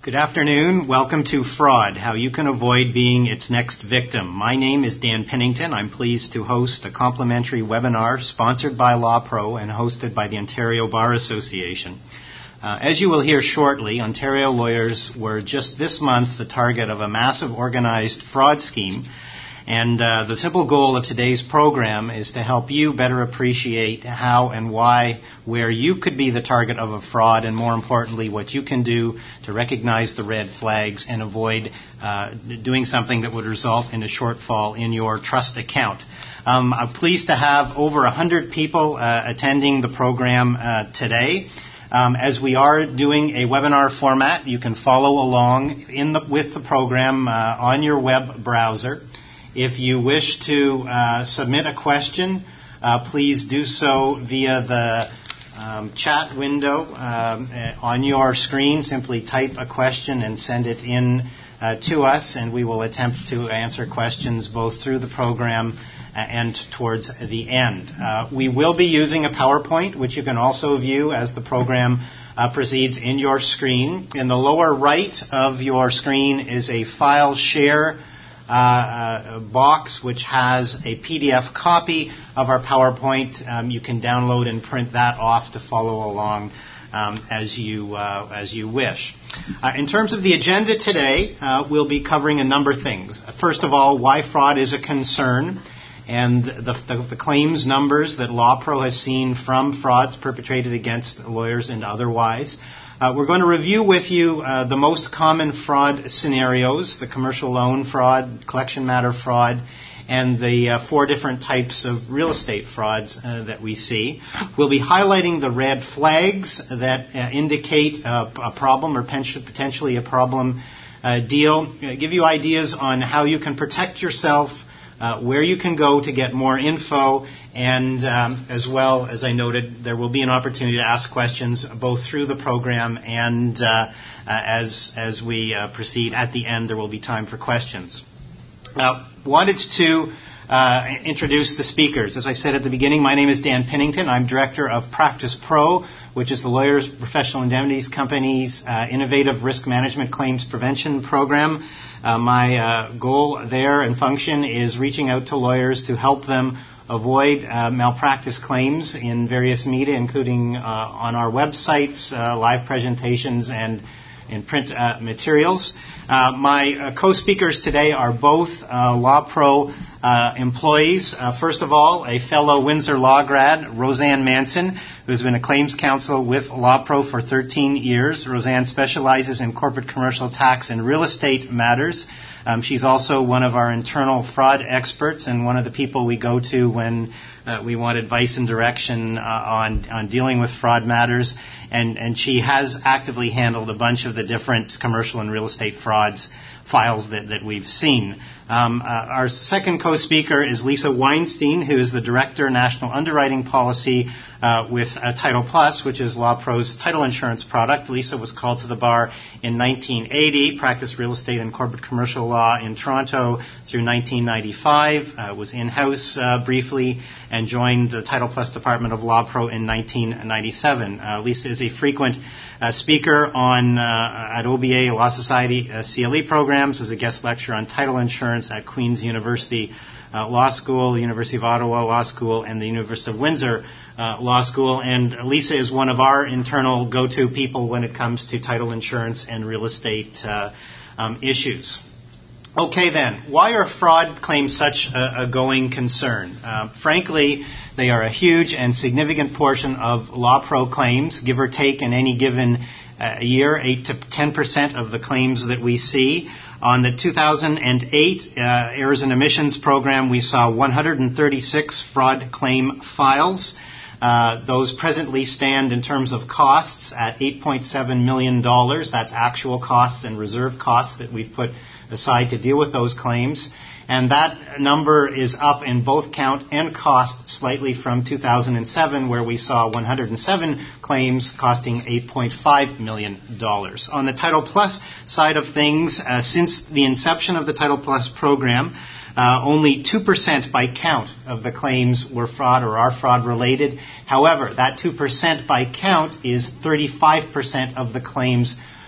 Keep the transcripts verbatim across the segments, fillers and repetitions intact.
Good afternoon. Welcome to Fraud, How You Can Avoid Being Its Next Victim. My name is Dan Pennington. I'm pleased to host a complimentary webinar sponsored by LawPro and hosted by the Ontario Bar Association. Uh, as you will hear shortly, Ontario lawyers were just this month the target of a massive organized fraud scheme. And uh, the simple goal of today's program is to help you better appreciate how and why, where you could be the target of a fraud, and more importantly, what you can do to recognize the red flags and avoid uh, doing something that would result in a shortfall in your trust account. Um, I'm pleased to have over one hundred people uh, attending the program uh, today. Um, as we are doing a webinar format, you can follow along in the, with the program uh, on your web browser. If you wish to uh, submit a question, uh, please do so via the um, chat window um, on your screen. Simply type a question and send it in uh, to us, and we will attempt to answer questions both through the program and towards the end. Uh, we will be using a PowerPoint, which you can also view as the program uh, proceeds in your screen. In the lower right of your screen is a file share Uh, uh, box which has a P D F copy of our PowerPoint. Um, you can download and print that off to follow along um, as you uh, as you wish. Uh, in terms of the agenda today, uh, we'll be covering a number of things. First of all, why fraud is a concern, and the, the, the claims numbers that LawPro has seen from frauds perpetrated against lawyers and otherwise. Uh, we're going to review with you uh, the most common fraud scenarios, the commercial loan fraud, collection matter fraud, and the uh, four different types of real estate frauds uh, that we see. We'll be highlighting the red flags that uh, indicate uh, a problem or potentially a problem uh, deal, uh, give you ideas on how you can protect yourself, uh, where you can go to get more info, and um, as well, as I noted, there will be an opportunity to ask questions both through the program and uh, uh, as as we uh, proceed. At the end, there will be time for questions. Now, wanted to uh, introduce the speakers. As I said at the beginning, my name is Dan Pennington. I'm director of Practice Pro, which is the Lawyers Professional Indemnities Company's uh, innovative risk management claims prevention program. Uh, my uh, goal there and function is reaching out to lawyers to help them avoid uh, malpractice claims in various media, including uh, on our websites, uh, live presentations, and in print uh, materials. Uh, my uh, co-speakers today are both uh, LawPro uh, employees. Uh, first of all, a fellow Windsor Law grad, Roseanne Manson, who's been a claims counsel with LawPro for thirteen years. Roseanne specializes in corporate commercial tax and real estate matters. Um, she's also one of our internal fraud experts and one of the people we go to when uh, we want advice and direction uh, on, on dealing with fraud matters. And, and she has actively handled a bunch of the different commercial and real estate frauds files that, that we've seen. Um, uh, our second co-speaker is Lisa Weinstein, who is the Director, National Underwriting Policy uh, with uh, Title Plus, which is LawPro's title insurance product. Lisa was called to the bar in nineteen eighty, practiced real estate and corporate commercial law in Toronto through nineteen ninety-five, uh, was in-house uh, briefly, and joined the Title Plus Department of LawPro in nineteen ninety-seven. Uh, Lisa is a frequent uh, speaker on uh, at O B A Law Society uh, C L E programs, as a guest lecturer on title insurance at Queen's University uh, Law School, the University of Ottawa Law School, and the University of Windsor uh, Law School. And Lisa is one of our internal go-to people when it comes to title insurance and real estate uh, um, issues. Okay then, why are fraud claims such a, a going concern? Uh, frankly, they are a huge and significant portion of LawPro claims, give or take in any given uh, year, eight to ten percent of the claims that we see. On the two thousand eight uh, Errors and Omissions program, we saw one hundred thirty-six fraud claim files. Uh, those presently stand in terms of costs at eight point seven million dollars. That's actual costs and reserve costs that we've put aside to deal with those claims. And that number is up in both count and cost slightly from two thousand seven, where we saw one hundred seven claims costing eight point five million dollars. On the Title Plus side of things, uh, since the inception of the Title Plus program, uh, only two percent by count of the claims were fraud or are fraud related. However, that two percent by count is thirty-five percent of the claims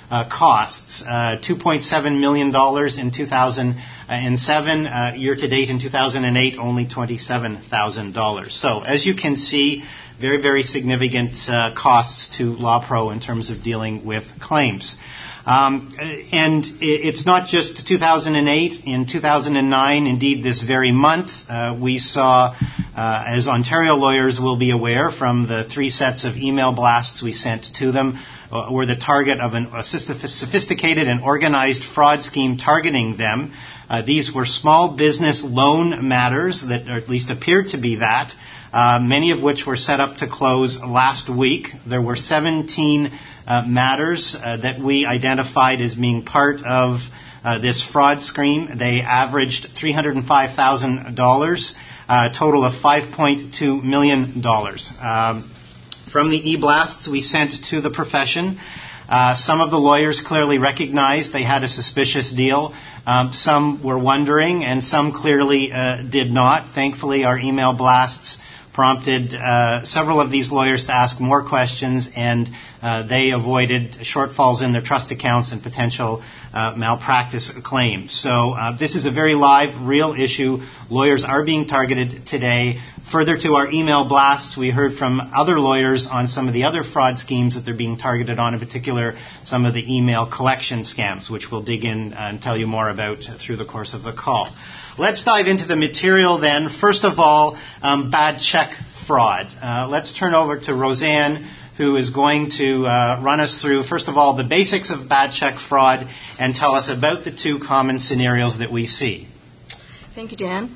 uh, costs. Uh, two point seven million dollars in two thousand seven. Uh, year-to-date in two thousand eight, only twenty-seven thousand dollars. So, as you can see, very, very significant uh, costs to LawPro in terms of dealing with claims. Um, and it's not just two thousand eight. In two thousand nine, indeed this very month, uh, we saw, uh, as Ontario lawyers will be aware from the three sets of email blasts we sent to them, uh, were the target of an, a sophisticated and organized fraud scheme targeting them. Uh, these were small business loan matters that, or at least appeared to be that, uh, many of which were set up to close last week. There were seventeen Uh, matters uh, that we identified as being part of uh, this fraud scheme. They averaged three hundred five thousand dollars, a total of five point two million dollars. Um, from the e-blasts we sent to the profession, uh, some of the lawyers clearly recognized they had a suspicious deal. Um, some were wondering, and some clearly uh, did not. Thankfully, our email blasts prompted uh, several of these lawyers to ask more questions, and uh, they avoided shortfalls in their trust accounts and potential uh, malpractice claims. So uh, this is a very live, real issue. Lawyers are being targeted today. Further to our email blasts, we heard from other lawyers on some of the other fraud schemes that they're being targeted on, in particular some of the email collection scams, which we'll dig in and tell you more about through the course of the call. Let's dive into the material then. First of all, um, bad check fraud. Uh, let's turn over to Roseanne, who is going to uh, run us through, first of all, the basics of bad check fraud and tell us about the two common scenarios that we see. Thank you, Dan.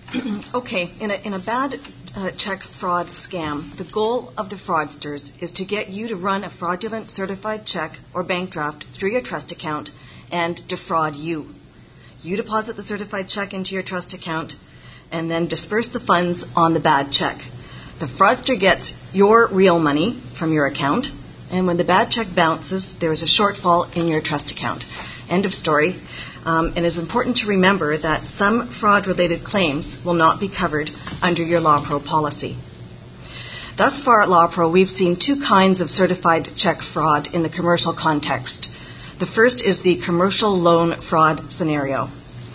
Okay, in a, in a bad uh, check fraud scam, the goal of the fraudsters is to get you to run a fraudulent certified check or bank draft through your trust account and defraud you. You deposit the certified check into your trust account and then disperse the funds on the bad check. The fraudster gets your real money from your account, and when the bad check bounces, there is a shortfall in your trust account. End of story. Um, and it's important to remember that some fraud-related claims will not be covered under your LawPro policy. Thus far at LawPro, we've seen two kinds of certified check fraud in the commercial context. The first is the commercial loan fraud scenario.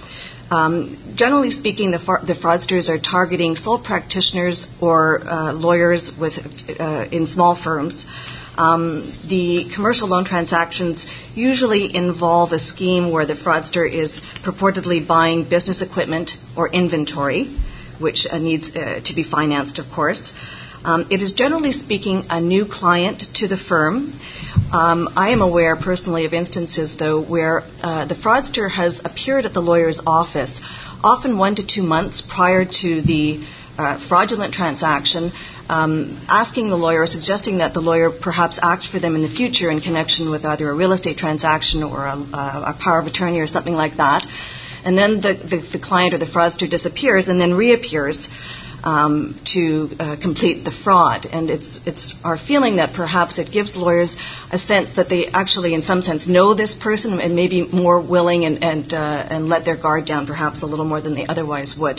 Um, generally speaking, the, fra- the fraudsters are targeting sole practitioners or uh, lawyers with uh, in small firms. Um, the commercial loan transactions usually involve a scheme where the fraudster is purportedly buying business equipment or inventory, which uh, needs uh, to be financed, of course. Um, it is generally speaking a new client to the firm. Um, I am aware personally of instances, though, where uh, the fraudster has appeared at the lawyer's office, often one to two months prior to the uh, fraudulent transaction, um, asking the lawyer, suggesting that the lawyer perhaps act for them in the future in connection with either a real estate transaction or a, a power of attorney or something like that. And then the, the, the client or the fraudster disappears and then reappears Um, to uh, complete the fraud. And it's it's our feeling that perhaps it gives lawyers a sense that they actually, in some sense, know this person and may be more willing and and, uh, and let their guard down perhaps a little more than they otherwise would.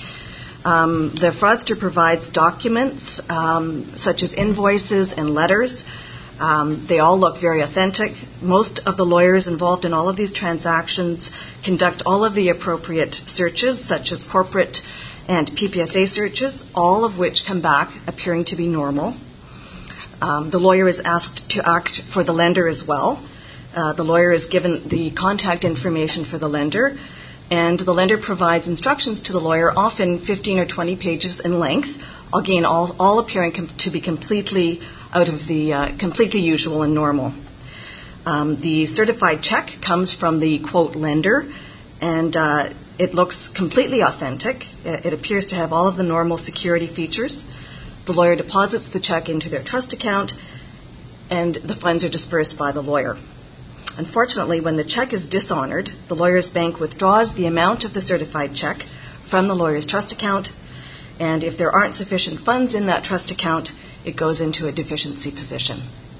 Um, the fraudster provides documents um, such as invoices and letters. Um, they all look very authentic. Most of the lawyers involved in all of these transactions conduct all of the appropriate searches, such as corporate and P P S A searches, all of which come back appearing to be normal. Um, the lawyer is asked to act for the lender as well. Uh, the lawyer is given the contact information for the lender, and the lender provides instructions to the lawyer, often fifteen or twenty pages in length, again, all, all appearing com- to be completely out of the uh, completely usual and normal. Um, the certified check comes from the, quote, lender, and uh, it looks completely authentic. It appears to have all of the normal security features. The lawyer deposits the check into their trust account, and the funds are dispersed by the lawyer. Unfortunately, when the check is dishonored, the lawyer's bank withdraws the amount of the certified check from the lawyer's trust account, and if there aren't sufficient funds in that trust account, it goes into a deficiency position.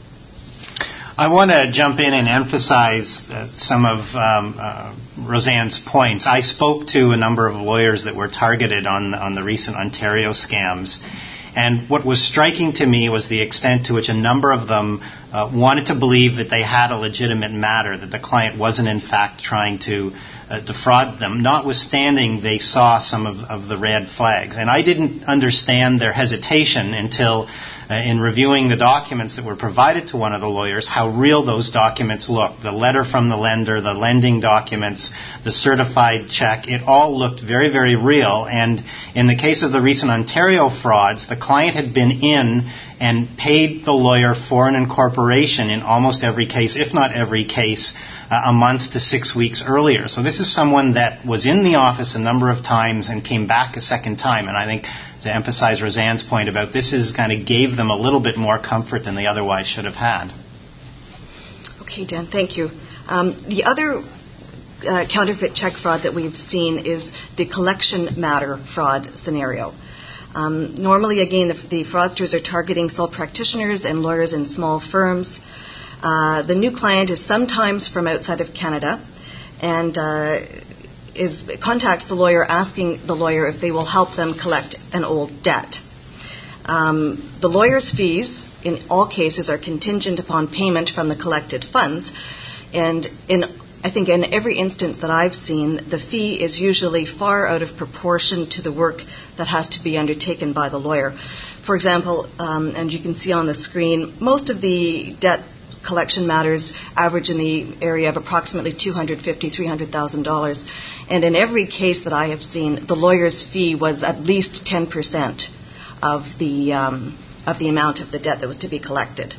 I want to jump in and emphasize uh, some of um, uh, Roseanne's points. I spoke to a number of lawyers that were targeted on, on the recent Ontario scams, and what was striking to me was the extent to which a number of them uh, wanted to believe that they had a legitimate matter, that the client wasn't in fact trying to uh, defraud them, notwithstanding they saw some of, of the red flags. And I didn't understand their hesitation until uh, in reviewing the documents that were provided to one of the lawyers, how real those documents looked. The letter from the lender, the lending documents, the certified check, it all looked very, very real. And in the case of the recent Ontario frauds, the client had been in and paid the lawyer for an incorporation in almost every case, if not every case, uh, a month to six weeks earlier. So this is someone that was in the office a number of times and came back a second time. And I think to emphasize Roseanne's point about this is kind of gave them a little bit more comfort than they otherwise should have had. Okay, Dan, thank you. Um, the other uh, counterfeit check fraud that we've seen is the collection matter fraud scenario. Um, normally, again, the, the fraudsters are targeting sole practitioners and lawyers in small firms. Uh, the new client is sometimes from outside of Canada and uh, is contacts the lawyer asking the lawyer if they will help them collect an old debt. Um, the lawyer's fees in all cases are contingent upon payment from the collected funds, and in I think in every instance that I've seen, the fee is usually far out of proportion to the work that has to be undertaken by the lawyer. For example, um, and you can see on the screen, most of the debt collection matters average in the area of approximately two hundred fifty thousand dollars, three hundred thousand dollars. And in every case that I have seen, the lawyer's fee was at least ten percent of the um, of the amount of the debt that was to be collected.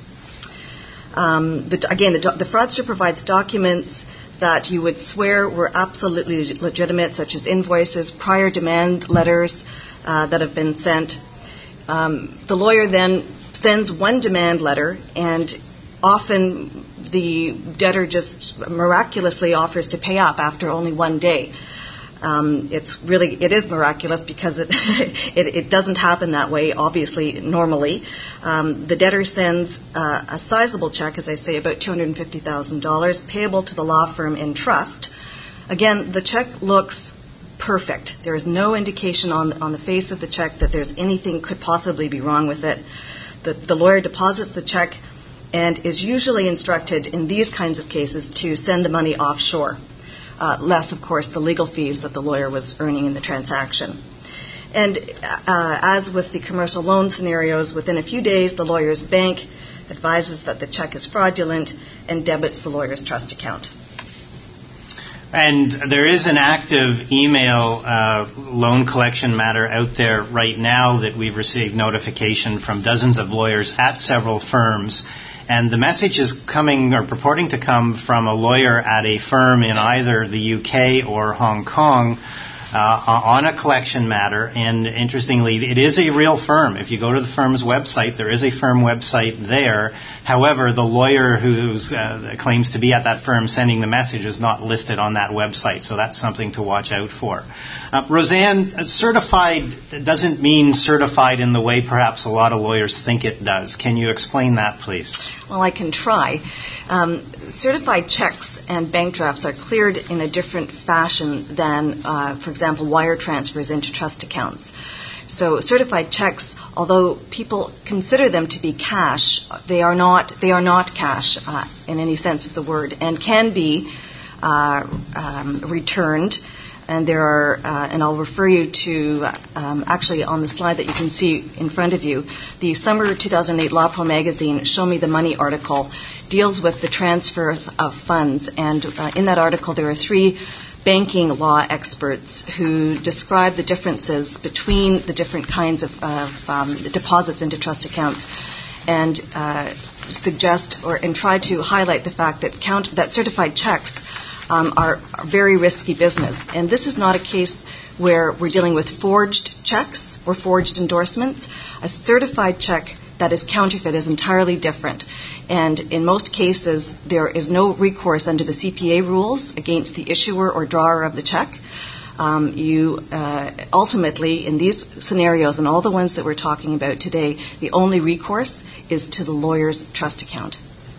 Um, the, again, the, the fraudster provides documents that you would swear were absolutely legitimate, such as invoices, prior demand letters uh, that have been sent. Um, the lawyer then sends one demand letter, and often the debtor just miraculously offers to pay up after only one day. Um, it's really, it is miraculous because it, it, it doesn't happen that way, obviously, normally. Um, the debtor sends uh, a sizable check, as I say, about two hundred fifty thousand dollars, payable to the law firm in trust. Again, the check looks perfect. There is no indication on, on the face of the check that there's anything could possibly be wrong with it. The, the lawyer deposits the check and is usually instructed in these kinds of cases to send the money offshore. Uh, less, of course, the legal fees that the lawyer was earning in the transaction. And uh, as with the commercial loan scenarios, within a few days, the lawyer's bank advises that the check is fraudulent and debits the lawyer's trust account. And there is an active email uh, loan collection matter out there right now that we've received notification from dozens of lawyers at several firms. And the message is coming or purporting to come from a lawyer at a firm in either the U K or Hong Kong uh, on a collection matter. And interestingly, it is a real firm. If you go to the firm's website, there is a firm website there. However, the lawyer who uh, claims to be at that firm sending the message is not listed on that website. So that's something to watch out for. Uh, Roseanne, certified doesn't mean certified in the way perhaps a lot of lawyers think it does. Can you explain that, please? Well, I can try. Um, certified checks and bank drafts are cleared in a different fashion than, uh, for example, wire transfers into trust accounts. So certified checks, although people consider them to be cash, they are not. They are not cash uh, in any sense of the word, and can be uh, um, returned. And there are, uh, and I'll refer you to, um, actually on the slide that you can see in front of you, the summer two thousand eight LawPro magazine Show Me the Money article deals with the transfers of funds. And uh, in that article there are three banking law experts who describe the differences between the different kinds of, of um, deposits into trust accounts, and uh, suggest or and try to highlight the fact that count that certified checks Um, are, are very risky business. And this is not a case where we're dealing with forged checks or forged endorsements. A certified check that is counterfeit is entirely different. And in most cases, there is no recourse under the C P A rules against the issuer or drawer of the check. Um, you uh, ultimately, in these scenarios and all the ones that we're talking about today, the only recourse is to the lawyer's trust account.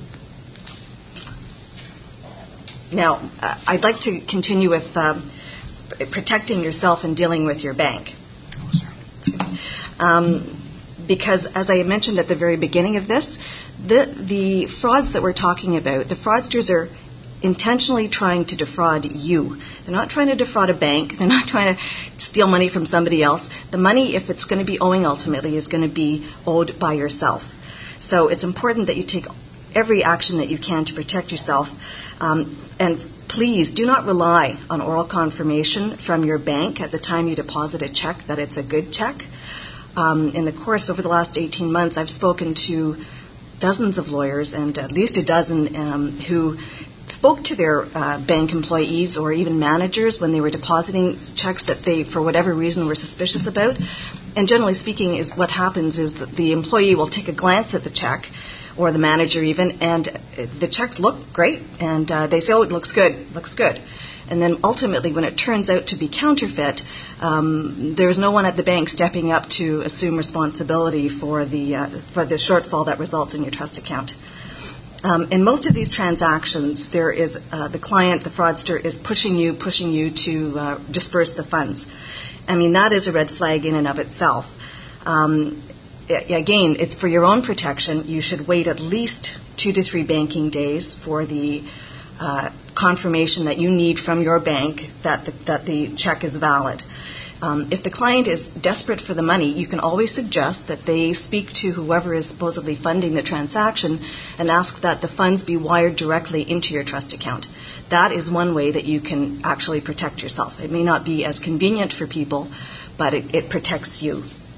Now, uh, I'd like to continue with uh, protecting yourself and dealing with your bank. Um, because, as I mentioned at the very beginning of this, the, the frauds that we're talking about, the fraudsters are intentionally trying to defraud you. They're not trying to defraud a bank. They're not trying to steal money from somebody else. The money, if it's going to be owing ultimately, is going to be owed by yourself. So it's important that you take every action that you can to protect yourself. Um, and please do not rely on oral confirmation from your bank at the time you deposit a check that it's a good check. Um, in the course over the last eighteen months, I've spoken to dozens of lawyers and at least a dozen um, who spoke to their uh, bank employees or even managers when they were depositing checks that they, for whatever reason, were suspicious about. And generally speaking, is what happens is that the employee will take a glance at the check, or the manager even, and the checks look great, and uh, they say, oh, it looks good, looks good. And then ultimately, when it turns out to be counterfeit, um, there's no one at the bank stepping up to assume responsibility for the uh, for the shortfall that results in your trust account. Um, in most of these transactions, there is uh, the client, the fraudster, is pushing you, pushing you to uh, disperse the funds. I mean, that is a red flag in and of itself. Um, again, it's for your own protection. You should wait at least two to three banking days for the uh, confirmation that you need from your bank that the, that the check is valid. Um, if the client is desperate for the money, you can always suggest that they speak to whoever is supposedly funding the transaction and ask that the funds be wired directly into your trust account. That is one way that you can actually protect yourself. It may not be as convenient for people, but it, it protects you.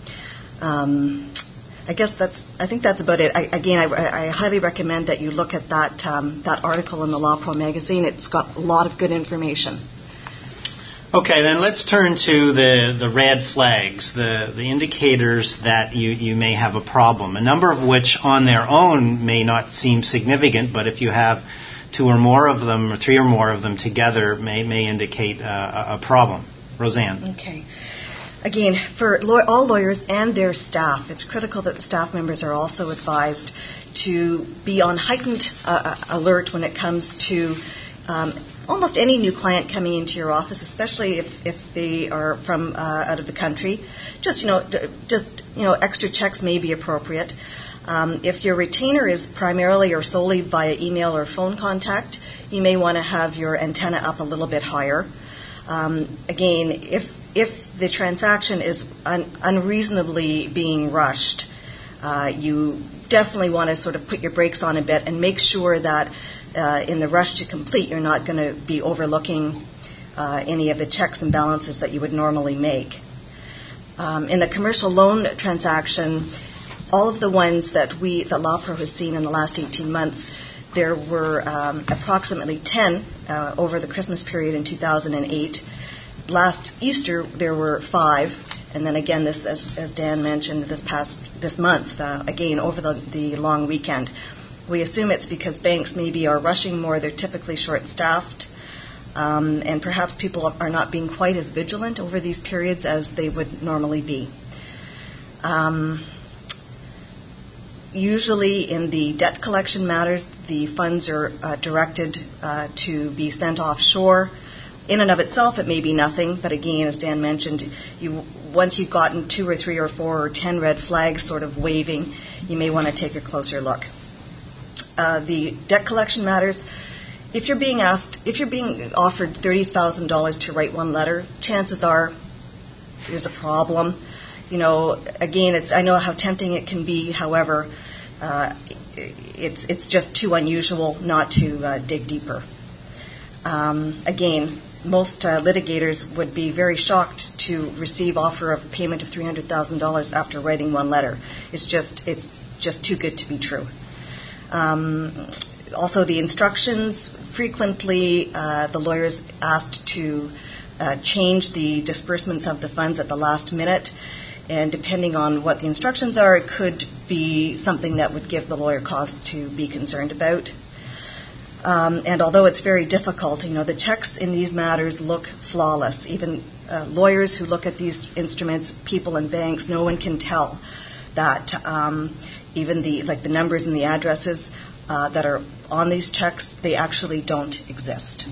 Um, I guess that's. I think that's about it. I, again, I, I highly recommend that you look at that um, that article in the Law Pro magazine. It's got a lot of good information. Okay, then let's turn to the, the red flags, the, the indicators that you, you may have a problem, a number of which on their own may not seem significant, but if you have two or more of them or three or more of them together may, may indicate uh, a problem. Roseanne. Okay. Again, for law- all lawyers and their staff, it's critical that the staff members are also advised to be on heightened uh, alert when it comes to um, almost any new client coming into your office, especially if, if they are from uh, out of the country. Just, you know, just, you know, extra checks may be appropriate. Um, if your retainer is primarily or solely via email or phone contact, you may want to have your antenna up a little bit higher. Um, again, if if the transaction is un- unreasonably being rushed, uh, you definitely want to sort of put your brakes on a bit and make sure that uh, in the rush to complete, you're not going to be overlooking uh, any of the checks and balances that you would normally make. Um, in the commercial loan transaction, all of the ones that we, that LawPro has seen in the last eighteen months, there were um, approximately ten uh, over the Christmas period in two thousand eight. Last Easter, there were five, and then again, this, as, as Dan mentioned, this past this month, uh, again over the, the long weekend. We assume it's because banks maybe are rushing more; they're typically short-staffed, um, and perhaps people are not being quite as vigilant over these periods as they would normally be. Um, Usually in the debt collection matters, the funds are uh, directed uh, to be sent offshore. In and of itself, it may be nothing, but again, as Dan mentioned, you, once you've gotten two or three or four or ten red flags sort of waving, you may want to take a closer look. Uh, the debt collection matters, if you're being asked, if you're being offered thirty thousand dollars to write one letter, chances are there's a problem. You know, again, it's I know how tempting it can be. However, uh, it's it's just too unusual not to uh, dig deeper. Um, again, most uh, litigators would be very shocked to receive offer of payment of three hundred thousand dollars after writing one letter. It's just it's just too good to be true. Um, also, the instructions. Frequently, uh, the lawyers asked to uh, change the disbursements of the funds at the last minute. And depending on what the instructions are, it could be something that would give the lawyer cause to be concerned about. Um, and although it's very difficult, you know, the checks in these matters look flawless. Even uh, lawyers who look at these instruments, people in banks, no one can tell that um, even the like the numbers and the addresses uh, that are on these checks, they actually don't exist.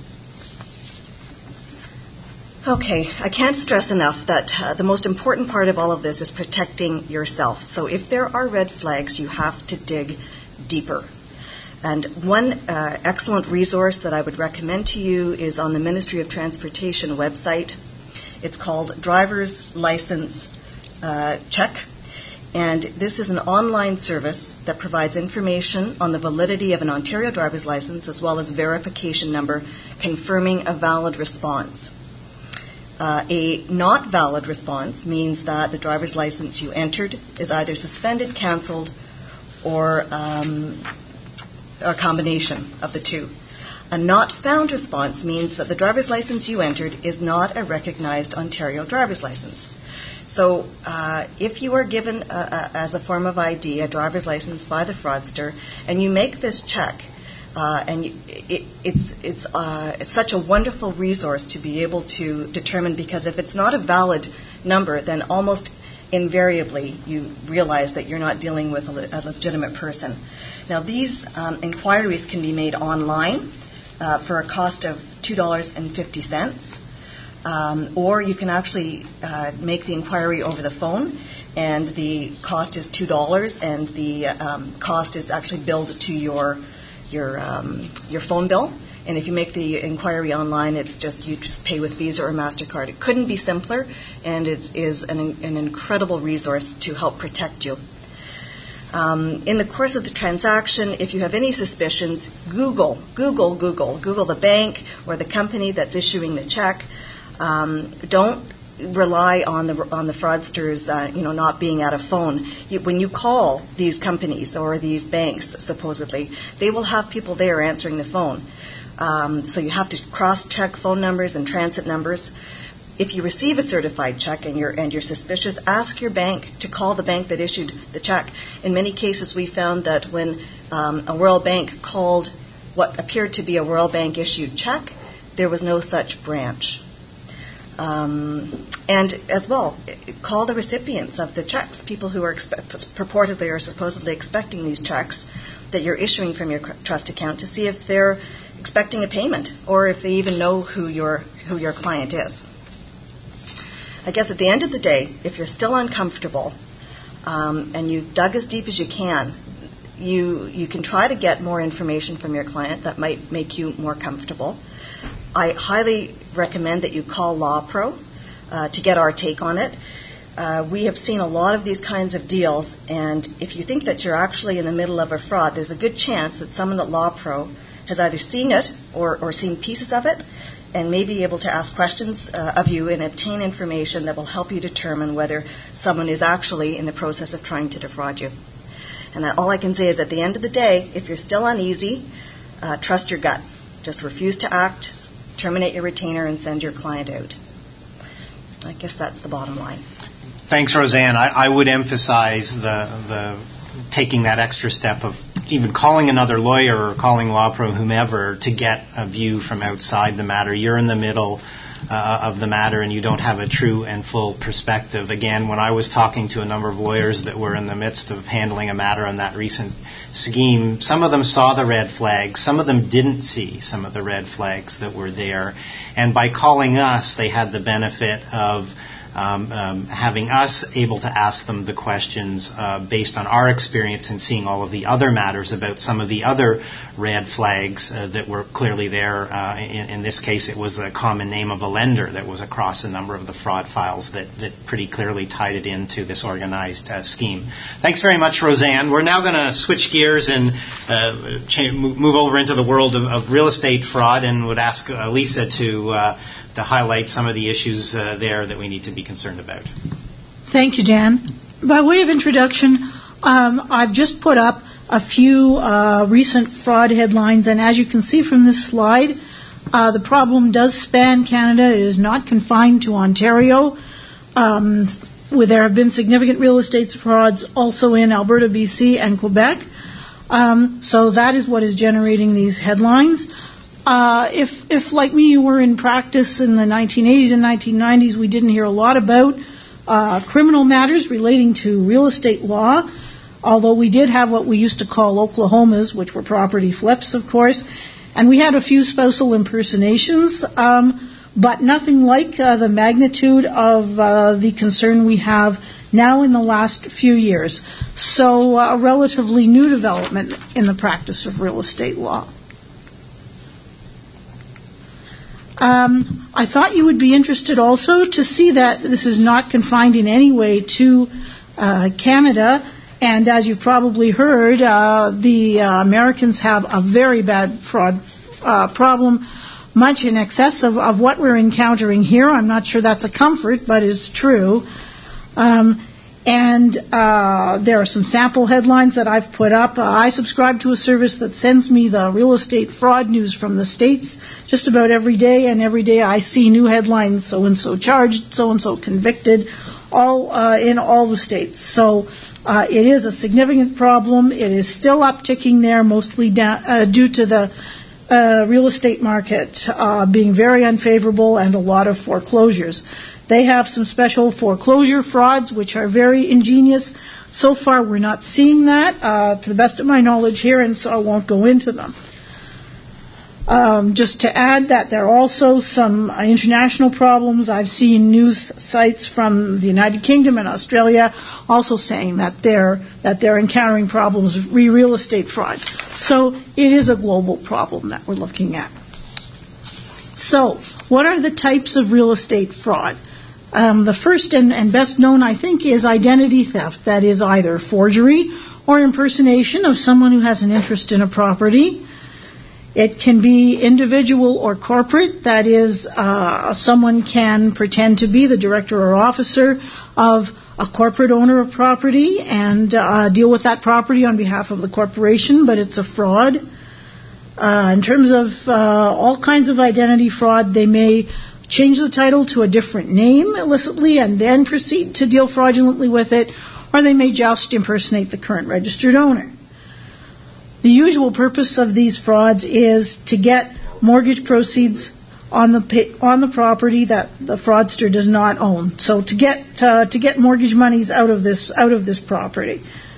Okay, I can't stress enough that uh, the most important part of all of this is protecting yourself. So if there are red flags, you have to dig deeper. And one uh, excellent resource that I would recommend to you is on the Ministry of Transportation website. It's called Driver's License uh, Check. And this is an online service that provides information on the validity of an Ontario driver's license as well as verification number confirming a valid response. Uh, a not valid response means that the driver's license you entered is either suspended, cancelled, or um, a combination of the two. A not found response means that the driver's license you entered is not a recognized Ontario driver's license. So uh, if you are given a, a, as a form of I D a driver's license by the fraudster and you make this check, uh, and you, it, it's, it's, uh, it's such a wonderful resource to be able to determine, because if it's not a valid number, then almost invariably you realize that you're not dealing with a, le- a legitimate person. Now these um, inquiries can be made online uh, for a cost of two dollars and fifty cents. Um, or you can actually uh, make the inquiry over the phone, and the cost is two dollars, and the um, cost is actually billed to your your um, your phone bill. And if you make the inquiry online, it's just you just pay with Visa or MasterCard. It couldn't be simpler, and it is an, an incredible resource to help protect you. Um, in the course of the transaction, if you have any suspicions, Google, Google, Google, Google the bank or the company that's issuing the check. Um, don't rely on the on the fraudsters, uh, you know, not being at a phone. You, when you call these companies or these banks, supposedly, they will have people there answering the phone. Um, so you have to cross-check phone numbers and transit numbers. If you receive a certified check and you're and you're suspicious, ask your bank to call the bank that issued the check. In many cases, we found that when um, a Royal Bank called what appeared to be a Royal Bank issued check, there was no such branch. Um, and as well, call the recipients of the checks, people who are expe- purportedly or supposedly expecting these checks that you're issuing from your trust account, to see if they're expecting a payment or if they even know who your who your client is. I guess at the end of the day, if you're still uncomfortable um, and you've dug as deep as you can, you you can try to get more information from your client that might make you more comfortable. I highly recommend that you call LawPro uh, to get our take on it. Uh, we have seen a lot of these kinds of deals, and if you think that you're actually in the middle of a fraud, there's a good chance that someone at LawPro has either seen it or, or seen pieces of it and may be able to ask questions uh, of you and obtain information that will help you determine whether someone is actually in the process of trying to defraud you. And all I can say is at the end of the day, if you're still uneasy, uh, trust your gut. Just refuse to act, terminate your retainer, and send your client out. I guess that's the bottom line. Thanks, Roseanne. I, I would emphasize the the taking that extra step of even calling another lawyer or calling LawPro, whomever, to get a view from outside the matter. You're in the middle uh, of the matter and you don't have a true and full perspective. Again, when I was talking to a number of lawyers that were in the midst of handling a matter on that recent scheme, some of them saw the red flags, some of them didn't see some of the red flags that were there. And by calling us, they had the benefit of Um, um, having us able to ask them the questions uh, based on our experience and seeing all of the other matters about some of the other red flags uh, that were clearly there. Uh, in, in this case, it was a common name of a lender that was across a number of the fraud files that, that pretty clearly tied it into this organized uh, scheme. Thanks very much, Roseanne. We're now going to switch gears and uh, cha- move over into the world of, of real estate fraud, and would ask uh, Lisa to uh, to highlight some of the issues uh, there that we need to be concerned about. Thank you, Dan. By way of introduction, um, I've just put up a few uh, recent fraud headlines, and as you can see from this slide, uh, the problem does span Canada. It is not confined to Ontario, um, where there have been significant real estate frauds also in Alberta, B C, and Quebec. Um, so that is what is generating these headlines. Uh, if, if, like me, you were in practice in the nineteen eighties and nineteen nineties, we didn't hear a lot about uh, criminal matters relating to real estate law, although we did have what we used to call Oklahomas, which were property flips, of course, and we had a few spousal impersonations, um, but nothing like uh, the magnitude of uh, the concern we have now in the last few years. So uh, a relatively new development in the practice of real estate law. Um, I thought you would be interested also to see that this is not confined in any way to uh, Canada. And as you've probably heard, uh, the uh, Americans have a very bad fraud uh, problem, much in excess of, of what we're encountering here. I'm not sure that's a comfort, but it's true. Um, and uh, there are some sample headlines that I've put up. Uh, I subscribe to a service that sends me the real estate fraud news from the States just about every day, and every day I see new headlines, so-and-so charged, so-and-so convicted, all uh, in all the states. So uh, it is a significant problem. It is still upticking there, mostly da- uh, due to the uh, real estate market uh, being very unfavorable and a lot of foreclosures. They have some special foreclosure frauds, which are very ingenious. So far, we're not seeing that, uh, to the best of my knowledge here, and so I won't go into them. Um, just to add that there are also some uh, international problems. I've seen news sites from the United Kingdom and Australia also saying that they're that they're encountering problems with real estate fraud. So it is a global problem that we're looking at. So what are the types of real estate fraud? Um, the first and, and best known, I think, is identity theft. That is either forgery or impersonation of someone who has an interest in a property. It can be individual or corporate. That is, uh, someone can pretend to be the director or officer of a corporate owner of property and uh, deal with that property on behalf of the corporation, but it's a fraud. Uh, in terms of uh, all kinds of identity fraud, they may change the title to a different name illicitly and then proceed to deal fraudulently with it, or they may just impersonate the current registered owner. The usual purpose of these frauds is to get mortgage proceeds on the on the property that the fraudster does not own. So to get uh, to get mortgage monies out of this out of this property.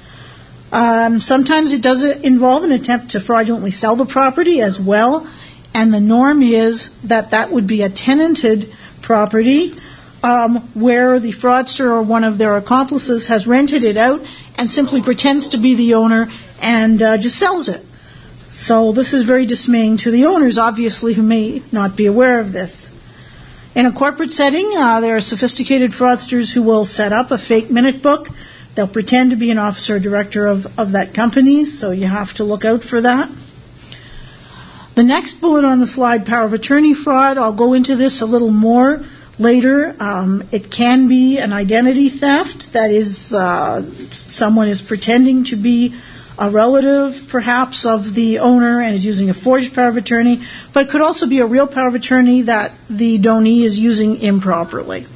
Um, sometimes it does involve an attempt to fraudulently sell the property as well, and the norm is that that would be a tenanted property um, where the fraudster or one of their accomplices has rented it out and simply pretends to be the owner and uh, just sells it. So this is very dismaying to the owners, obviously, who may not be aware of this. In a corporate setting, uh, there are sophisticated fraudsters who will set up a fake minute book. They'll pretend to be an officer or director of, of that company, so you have to look out for that. The next bullet on the slide, power of attorney fraud, I'll go into this a little more later. Um, it can be an identity theft. That is, uh, someone is pretending to be a relative, perhaps, of the owner and is using a forged power of attorney, but it could also be a real power of attorney that the donee is using improperly.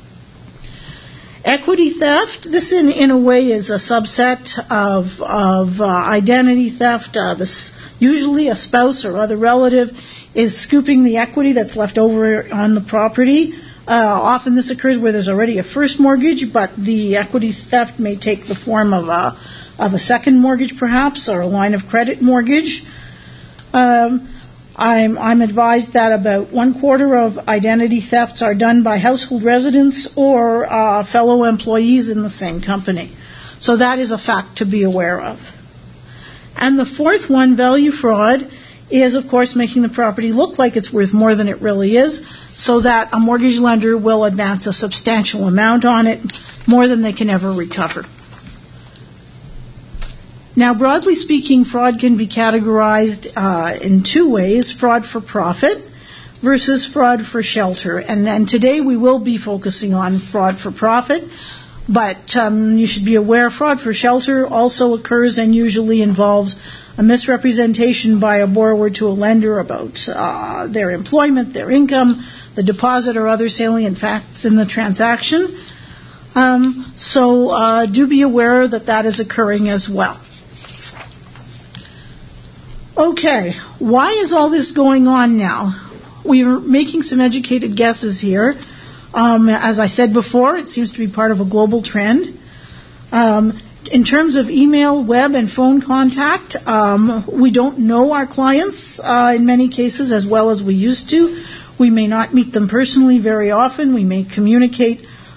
Equity theft, this in, in a way is a subset of, of uh, identity theft. Uh, this, usually a spouse or other relative is scooping the equity that's left over on the property. Uh, often this occurs where there's already a first mortgage, but the equity theft may take the form of a, of a second mortgage perhaps, or a line of credit mortgage. Um, I'm, I'm advised that about one quarter of identity thefts are done by household residents or uh, fellow employees in the same company. So that is a fact to be aware of. And the fourth one, value fraud, is, of course, making the property look like it's worth more than it really is, so that a mortgage lender will advance a substantial amount on it, more than they can ever recover. Now, broadly speaking, fraud can be categorized uh, in two ways: fraud for profit versus fraud for shelter. And, and today we will be focusing on fraud for profit, but um, you should be aware fraud for shelter also occurs and usually involves a misrepresentation by a borrower to a lender about uh, their employment, their income, the deposit, or other salient facts in the transaction. Um, so uh, do be aware that that is occurring as well. Okay, why is all this going on now? We are making some educated guesses here. Um, as I said before, it seems to be part of a global trend. Um, in terms of email, web, and phone contact, um, we don't know our clients uh, in many cases as well as we used to. We may not meet them personally very often. We may communicate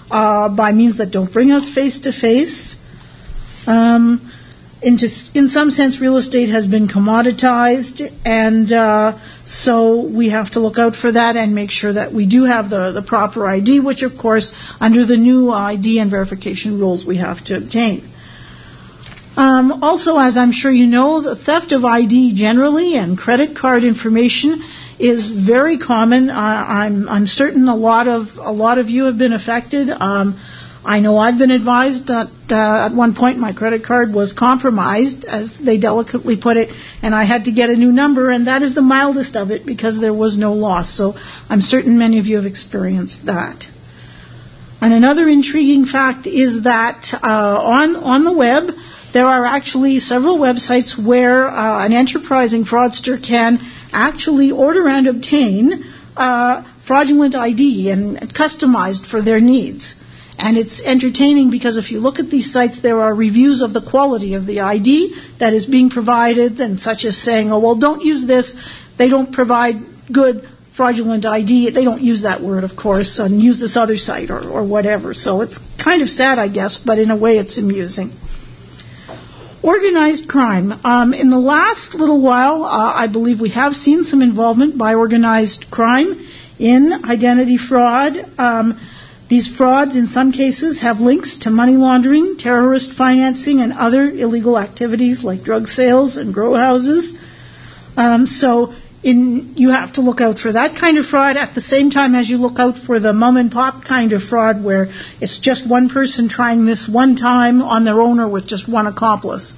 uh, by means that don't bring us face to face. Um, into, in some sense, real estate has been commoditized, and uh, so we have to look out for that and make sure that we do have the, the proper I D, which, of course, under the new I D and verification rules, we have to obtain. Um, also, as I'm sure you know, the theft of I D generally and credit card information is very common. Uh, I'm, I'm certain a lot of a lot of you have been affected. Um, I know I've been advised that uh, at one point my credit card was compromised, as they delicately put it, and I had to get a new number, and that is the mildest of it because there was no loss. So I'm certain many of you have experienced that. And another intriguing fact is that uh, on on the web, there are actually several websites where uh, an enterprising fraudster can actually order and obtain uh, fraudulent I D and customized for their needs. And it's entertaining because if you look at these sites, there are reviews of the quality of the I D that is being provided, and such as saying, oh, well, don't use this. They don't provide good fraudulent I D. They don't use that word, of course, and use this other site or, or whatever. So it's kind of sad, I guess, but in a way it's amusing. Organized crime. Um, in the last little while, uh, I believe we have seen some involvement by organized crime in identity fraud. Um, these frauds, in some cases, have links to money laundering, terrorist financing, and other illegal activities like drug sales and grow houses. Um, so in, you have to look out for that kind of fraud at the same time as you look out for the mom and pop kind of fraud where it's just one person trying this one time on their own or with just one accomplice.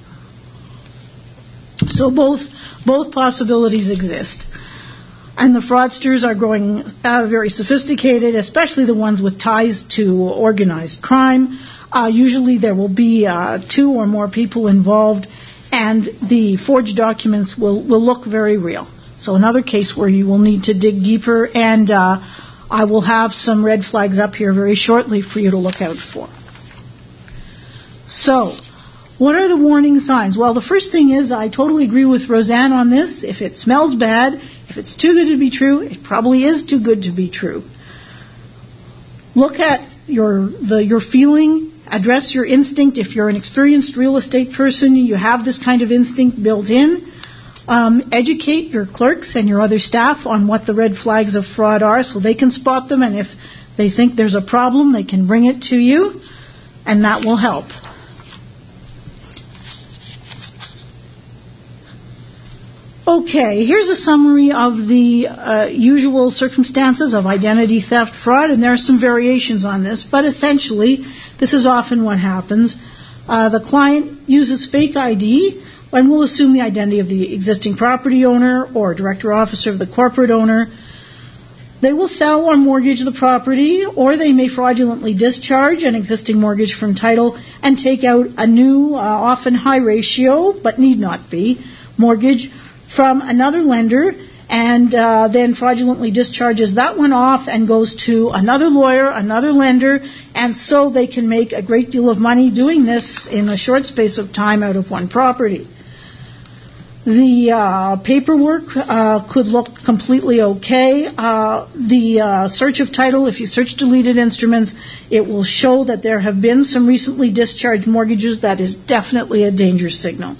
So both both possibilities exist. And the fraudsters are growing uh, very sophisticated, especially the ones with ties to organized crime. Uh, usually there will be uh, two or more people involved, and the forged documents will, will look very real. So another case where you will need to dig deeper, and uh, I will have some red flags up here very shortly for you to look out for. So, what are the warning signs? Well, the first thing is I totally agree with Roseanne on this. If it smells bad, if it's too good to be true, it probably is too good to be true. Look at your the your feeling. Address your instinct. If you're an experienced real estate person, you have this kind of instinct built in. Um, educate your clerks and your other staff on what the red flags of fraud are so they can spot them, and if they think there's a problem, they can bring it to you, and that will help. Okay, here's a summary of the uh, usual circumstances of identity theft fraud, and there are some variations on this, but essentially, this is often what happens. Uh, the client uses fake I D and will assume the identity of the existing property owner or director or officer of the corporate owner. They will sell or mortgage the property, or they may fraudulently discharge an existing mortgage from title and take out a new, uh, often high ratio, but need not be, mortgage from another lender, and uh, then fraudulently discharges that one off and goes to another lawyer, another lender, and so they can make a great deal of money doing this in a short space of time out of one property. The uh, paperwork uh, could look completely okay. Uh, the uh, search of title, if you search deleted instruments, it will show that there have been some recently discharged mortgages. That is definitely a danger signal.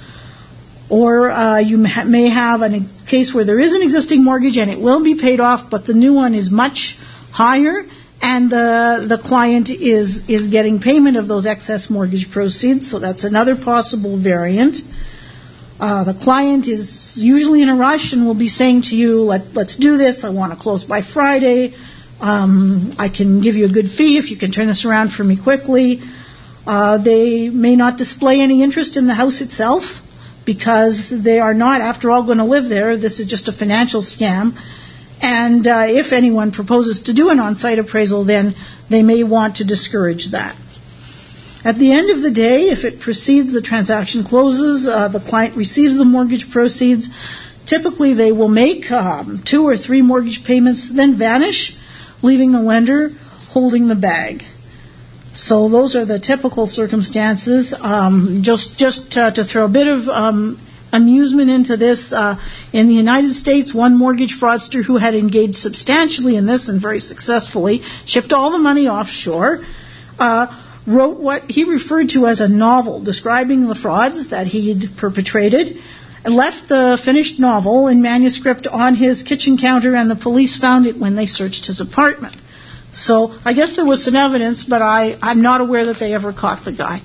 Or uh, you may have a case where there is an existing mortgage and it will be paid off, but the new one is much higher, and the the client is, is getting payment of those excess mortgage proceeds, so that's another possible variant. Uh, the client is usually in a rush and will be saying to you, Let, let's do this, I want to close by Friday, um, I can give you a good fee if you can turn this around for me quickly. Uh, they may not display any interest in the house itself, because they are not, after all, going to live there. This is just a financial scam. And uh, if anyone proposes to do an on-site appraisal, then they may want to discourage that. At the end of the day, if it proceeds, the transaction closes, uh, the client receives the mortgage proceeds. Typically, they will make um, two or three mortgage payments, then vanish, leaving the lender holding the bag. So those are the typical circumstances. Um, just just uh, to throw a bit of um, amusement into this. Uh, in the United States, one mortgage fraudster who had engaged substantially in this and very successfully, shipped all the money offshore, uh, wrote what he referred to as a novel describing the frauds that he'd perpetrated, and left the finished novel in manuscript on his kitchen counter, and the police found it when they searched his apartment. So I guess there was some evidence, but I, I'm not aware that they ever caught the guy.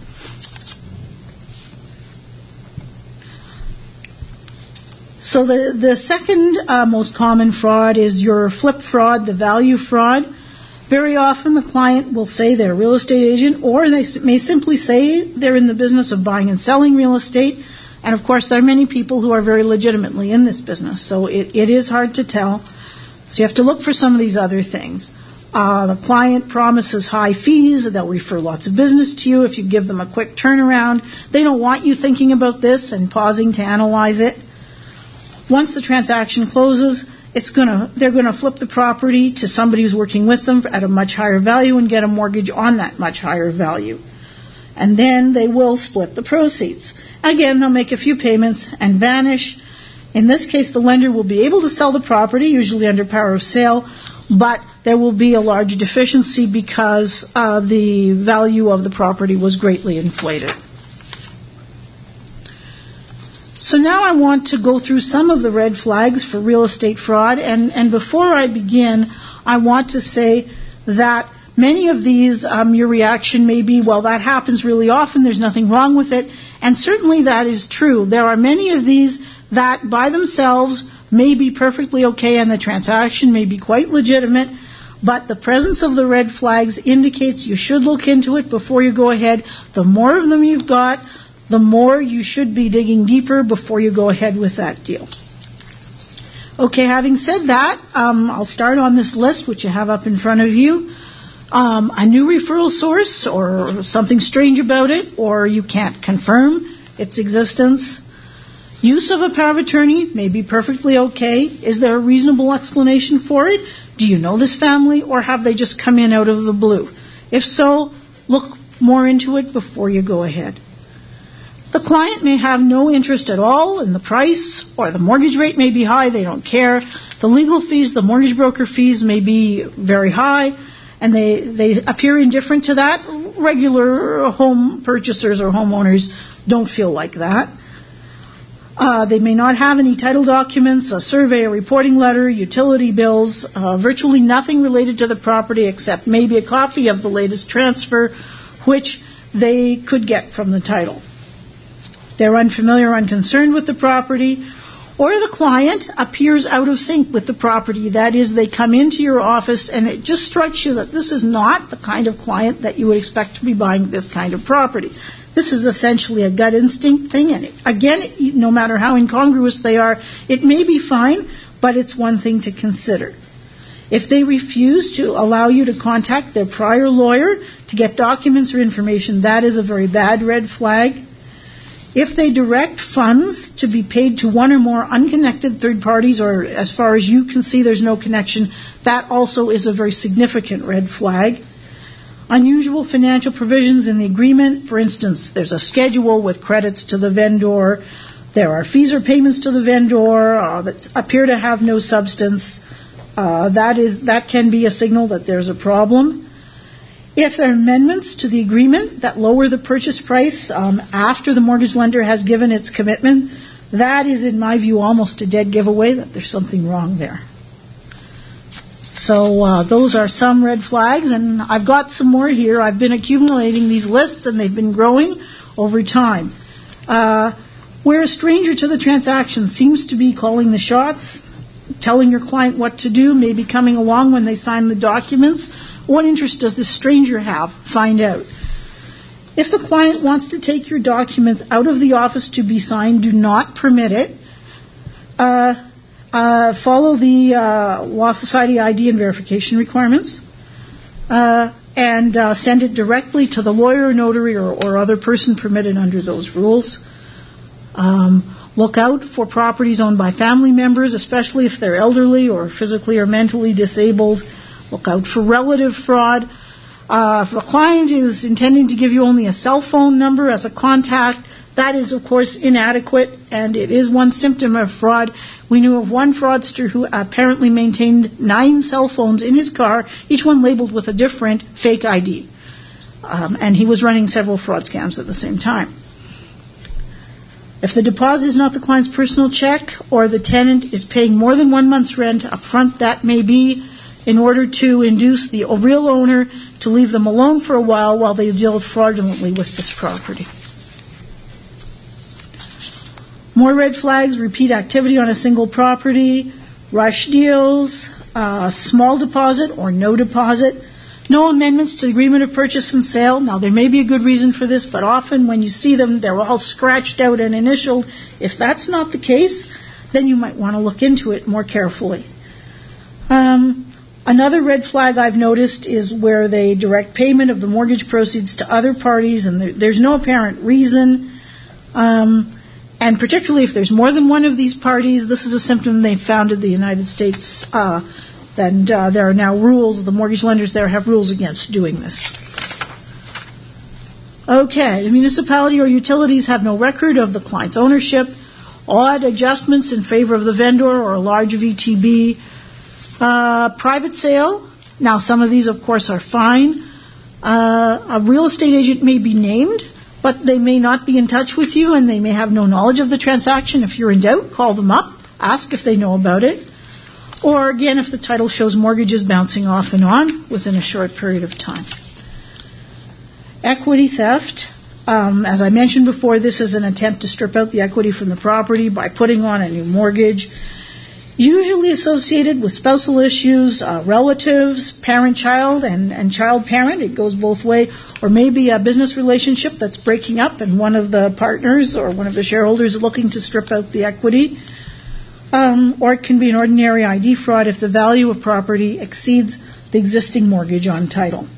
So the, the second uh, most common fraud is your flip fraud, the value fraud. Very often the client will say they're a real estate agent, or they may simply say they're in the business of buying and selling real estate. And of course there are many people who are very legitimately in this business, so it, it is hard to tell. So you have to look for some of these other things. Uh, the client promises high fees, they'll refer lots of business to you if you give them a quick turnaround. They don't want you thinking about this and pausing to analyze it. Once the transaction closes, it's gonna they're going to flip the property to somebody who's working with them at a much higher value and get a mortgage on that much higher value. And then they will split the proceeds. Again, they'll make a few payments and vanish. In this case, the lender will be able to sell the property, usually under power of sale, but there will be a large deficiency because uh, the value of the property was greatly inflated. So now I want to go through some of the red flags for real estate fraud, and, and before I begin, I want to say that many of these, um, your reaction may be, well, that happens really often, there's nothing wrong with it, and certainly that is true. There are many of these that by themselves may be perfectly okay and the transaction may be quite legitimate, but the presence of the red flags indicates you should look into it before you go ahead. The more of them you've got, the more you should be digging deeper before you go ahead with that deal. Okay, having said that, um, I'll start on this list, which you have up in front of you. Um, a new referral source or something strange about it, or you can't confirm its existence. Use of a power of attorney may be perfectly okay. Is there a reasonable explanation for it? Do you know this family, or have they just come in out of the blue? If so, look more into it before you go ahead. The client may have no interest at all in the price, or the mortgage rate may be high, they don't care. The legal fees, the mortgage broker fees may be very high, and they, they appear indifferent to that. Regular home purchasers or homeowners don't feel like that. Uh, they may not have any title documents, a survey, a reporting letter, utility bills, uh, virtually nothing related to the property except maybe a copy of the latest transfer, which they could get from the title. They're unfamiliar, unconcerned with the property, or the client appears out of sync with the property. That is, they come into your office and it just strikes you that this is not the kind of client that you would expect to be buying this kind of property. This is essentially a gut instinct thing, and it, again, no matter how incongruous they are, it may be fine, but it's one thing to consider. If they refuse to allow you to contact their prior lawyer to get documents or information, that is a very bad red flag. If they direct funds to be paid to one or more unconnected third parties, or as far as you can see there's no connection, that also is a very significant red flag. Unusual financial provisions in the agreement. For instance, there's a schedule with credits to the vendor. There are fees or payments to the vendor uh, that appear to have no substance. Uh, that is that can be a signal that there's a problem. If there are amendments to the agreement that lower the purchase price um, after the mortgage lender has given its commitment, that is, in my view, almost a dead giveaway that there's something wrong there. So uh, those are some red flags, and I've got some more here. I've been accumulating these lists, and they've been growing over time. Uh, where a stranger to the transaction seems to be calling the shots, telling your client what to do, maybe coming along when they sign the documents. What interest does this stranger have? Find out. If the client wants to take your documents out of the office to be signed, do not permit it. Uh, uh, follow the uh, Law Society I D and verification requirements. Uh, and uh, send it directly to the lawyer, notary, or, or other person permitted under those rules. Um, look out for properties owned by family members, especially if they're elderly or physically or mentally disabled. Look out for relative fraud. Uh, if the client is intending to give you only a cell phone number as a contact, That is, of course, inadequate, and it is one symptom of fraud. We knew of one fraudster who apparently maintained nine cell phones in his car, each one labeled with a different fake I D. Um, and he was running several fraud scams at the same time. If the deposit is not the client's personal check, or the tenant is paying more than one month's rent up front, that may be in order to induce the real owner to leave them alone for a while while they deal fraudulently with this property. More red flags: repeat activity on a single property, rush deals, uh, small deposit or no deposit, no amendments to the agreement of purchase and sale. Now, there may be a good reason for this, but often when you see them, they're all scratched out and initialed. If that's not the case, then you might want to look into it more carefully. Um, another red flag I've noticed is where they direct payment of the mortgage proceeds to other parties, and there, there's no apparent reason. Um, And particularly if there's more than one of these parties, this is a symptom they found in the United States. Uh, and uh, there are now rules, the mortgage lenders there have rules against doing this. Okay, the municipality or utilities have no record of the client's ownership. Odd adjustments in favor of the vendor or a large V T B. Uh, private sale. Now, some of these, of course, are fine. Uh, a real estate agent may be named, but they may not be in touch with you, and they may have no knowledge of the transaction. If you're in doubt, call them up, ask if they know about it. Or, again, if the title shows mortgages bouncing off and on within a short period of time. Equity theft. Um, as I mentioned before, this is an attempt to strip out the equity from the property by putting on a new mortgage. Usually associated with spousal issues, uh, relatives, parent-child, and, and child-parent. It goes both ways. Or maybe a business relationship that's breaking up and one of the partners or one of the shareholders is looking to strip out the equity. Um, or it can be an ordinary I D fraud if the value of property exceeds the existing mortgage on title.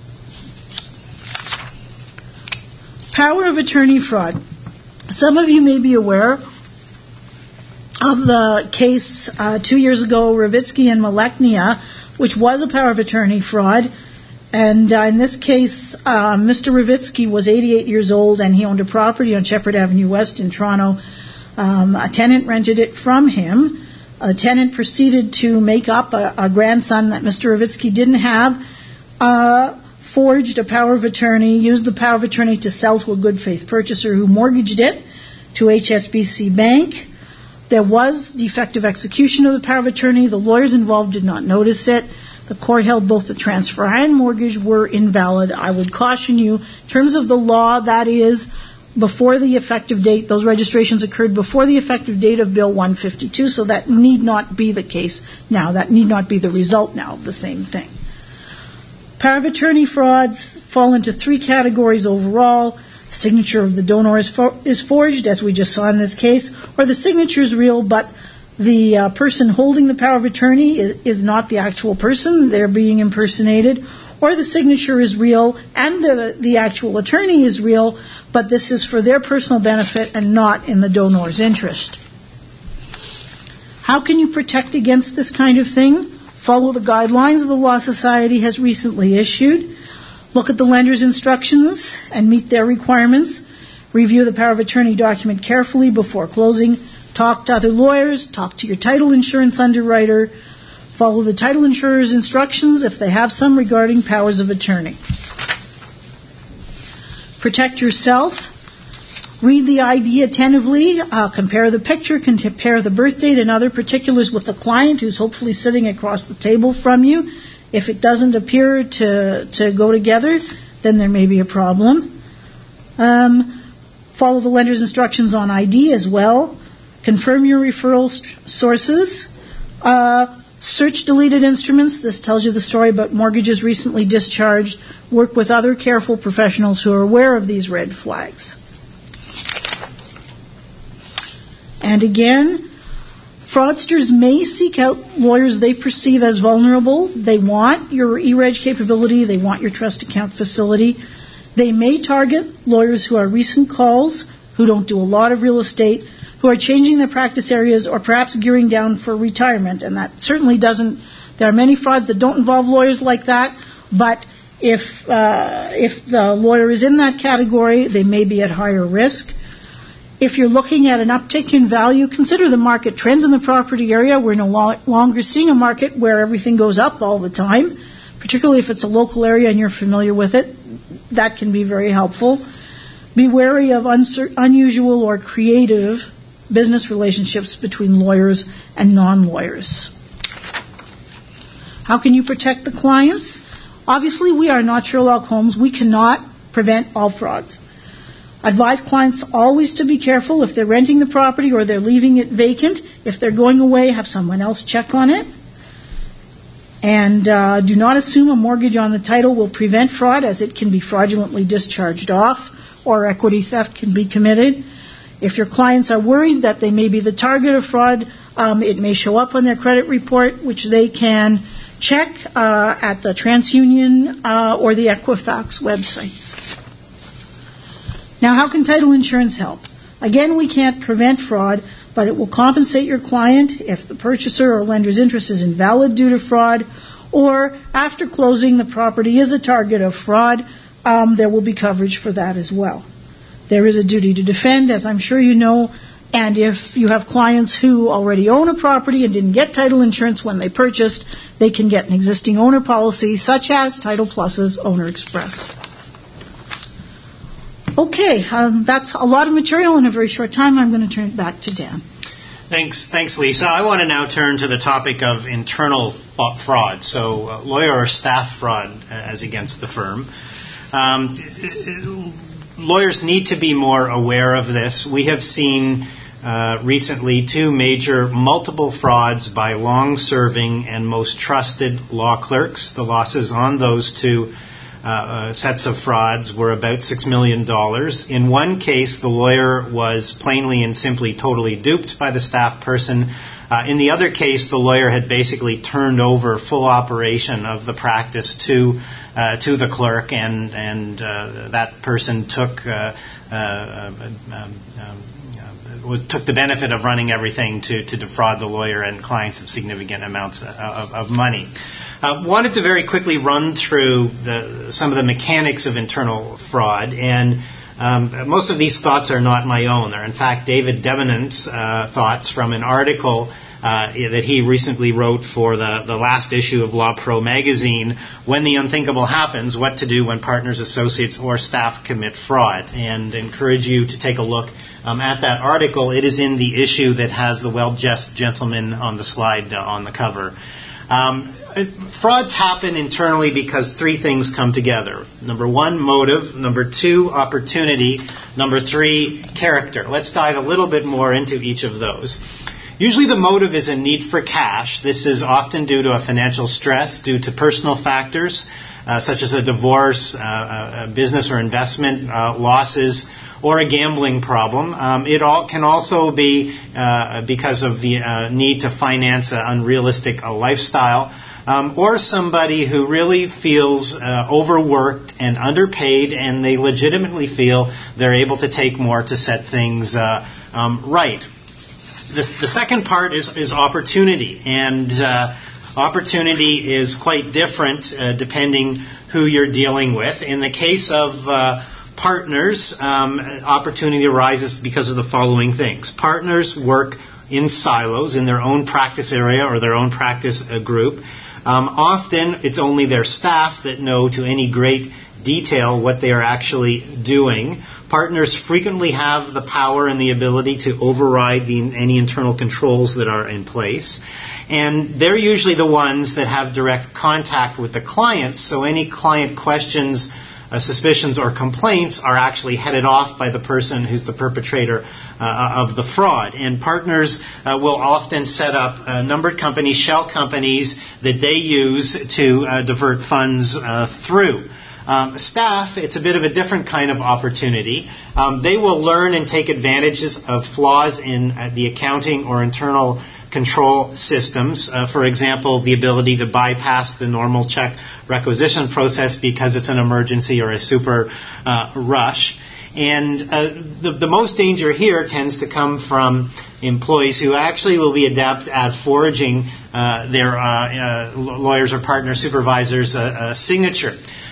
Power of attorney fraud. Some of you may be aware of the case uh, two years ago, Ravitsky and Maleknia, which was a power of attorney fraud. And uh, in this case, uh, Mister Ravitsky was eighty-eight years old, and he owned a property on Shepherd Avenue West in Toronto. Um, a tenant rented it from him. A tenant proceeded to make up a, a grandson that Mister Ravitsky didn't have, uh, forged a power of attorney, used the power of attorney to sell to a good faith purchaser who mortgaged it to H S B C Bank. There was defective execution of the power of attorney. The lawyers involved did not notice it. The court held both the transfer and mortgage were invalid. I would caution you, in terms of the law, that is, before the effective date, those registrations occurred before the effective date of Bill one fifty-two, so that need not be the case now. That need not be the result now of the same thing. Power of attorney frauds fall into three categories overall. The signature of the donor is, for, is forged, as we just saw in this case, or the signature is real, but the uh, person holding the power of attorney is, is not the actual person. They're being impersonated. Or the signature is real and the, the actual attorney is real, but this is for their personal benefit and not in the donor's interest. How can you protect against this kind of thing? Follow the guidelines the Law Society has recently issued. Look at the lender's instructions and meet their requirements. Review the power of attorney document carefully before closing. Talk to other lawyers. Talk to your title insurance underwriter. Follow the title insurer's instructions if they have some regarding powers of attorney. Protect yourself. Read the I D attentively. Uh, compare the picture. Compare the birth date and other particulars with the client who's hopefully sitting across the table from you. If it doesn't appear to, to go together, then there may be a problem. Um, follow the lender's instructions on I D as well. Confirm your referral st- sources. Uh, search deleted instruments. This tells you the story about mortgages recently discharged. Work with other careful professionals who are aware of these red flags. And again, fraudsters may seek out lawyers they perceive as vulnerable. They want your E-reg capability. They want your trust account facility. They may target lawyers who are recent calls, who don't do a lot of real estate, who are changing their practice areas or perhaps gearing down for retirement. And that certainly doesn't, there are many frauds that don't involve lawyers like that, but if uh, if the lawyer is in that category, they may be at higher risk. If you're looking at an uptick in value, consider the market trends in the property area. We're no lo- longer seeing a market where everything goes up all the time, particularly if it's a local area and you're familiar with it. That can be very helpful. Be wary of uncer- unusual or creative business relationships between lawyers and non-lawyers. How can you protect the clients? Obviously, we are not Sherlock Holmes. We cannot prevent all frauds. Advise clients always to be careful if they're renting the property or they're leaving it vacant. If they're going away, have someone else check on it. And uh, do not assume a mortgage on the title will prevent fraud, as it can be fraudulently discharged off, or equity theft can be committed. If your clients are worried that they may be the target of fraud, um, it may show up on their credit report, which they can check uh, at the TransUnion uh, or the Equifax websites. Now, how can title insurance help? Again, we can't prevent fraud, but it will compensate your client if the purchaser or lender's interest is invalid due to fraud, or after closing the property is a target of fraud, um, there will be coverage for that as well. There is a duty to defend, as I'm sure you know, and if you have clients who already own a property and didn't get title insurance when they purchased, they can get an existing owner policy, such as Title Plus's Owner Express. Okay, um, that's a lot of material in a very short time. I'm going to turn it back to Dan. Thanks, thanks, Lisa. I want to now turn to the topic of internal f- fraud, so uh, lawyer or staff fraud uh, as against the firm. Um, lawyers need to be more aware of this. We have seen uh, recently two major multiple frauds by long-serving and most trusted law clerks. The losses on those two Uh, uh, sets of frauds were about six million dollars. In one case, the lawyer was plainly and simply totally duped by the staff person. Uh, in the other case, the lawyer had basically turned over full operation of the practice to uh, to the clerk, and and uh, that person took uh, uh, um, um, uh, took the benefit of running everything to, to defraud the lawyer and clients of significant amounts of, of, of money. Uh, wanted to very quickly run through the, some of the mechanics of internal fraud, and um, most of these thoughts are not my own. They're in fact David Debenhams' uh, thoughts from an article uh, that he recently wrote for the, the last issue of Law Pro magazine, When the Unthinkable Happens, What to Do When Partners, Associates, or Staff Commit Fraud, and encourage you to take a look um, at that article. It is in the issue that has the well-dressed gentleman on the slide uh, on the cover. Um, frauds happen internally because three things come together. Number one, motive. Number two, opportunity. Number three, character. Let's dive a little bit more into each of those. Usually the motive is a need for cash. This is often due to a financial stress, due to personal factors, uh, such as a divorce, uh, a business or investment uh, losses, or a gambling problem. Um, it all can also be uh, because of the uh, need to finance an unrealistic uh, lifestyle, um, or somebody who really feels uh, overworked and underpaid, and they legitimately feel they're able to take more to set things uh, um, right. The, the second part is, is opportunity, and uh, opportunity is quite different uh, depending who you're dealing with. In the case of uh, partners, um, opportunity arises because of the following things. Partners work in silos in their own practice area or their own practice uh, group. Um, often it's only their staff that know to any great detail what they are actually doing. Partners frequently have the power and the ability to override the, any internal controls that are in place. And they're usually the ones that have direct contact with the clients, so any client questions, Uh, suspicions or complaints are actually headed off by the person who's the perpetrator uh, of the fraud. And partners uh, will often set up uh, numbered companies, shell companies that they use to uh, divert funds uh, through. Um, staff, it's a bit of a different kind of opportunity. Um, they will learn and take advantages of flaws in uh, the accounting or internal control systems. Uh, for example, the ability to bypass the normal check requisition process because it's an emergency or a super uh, rush. And uh, the, the most danger here tends to come from employees who actually will be adept at forging uh, their uh, uh, lawyers or partner supervisors' uh, uh, signature.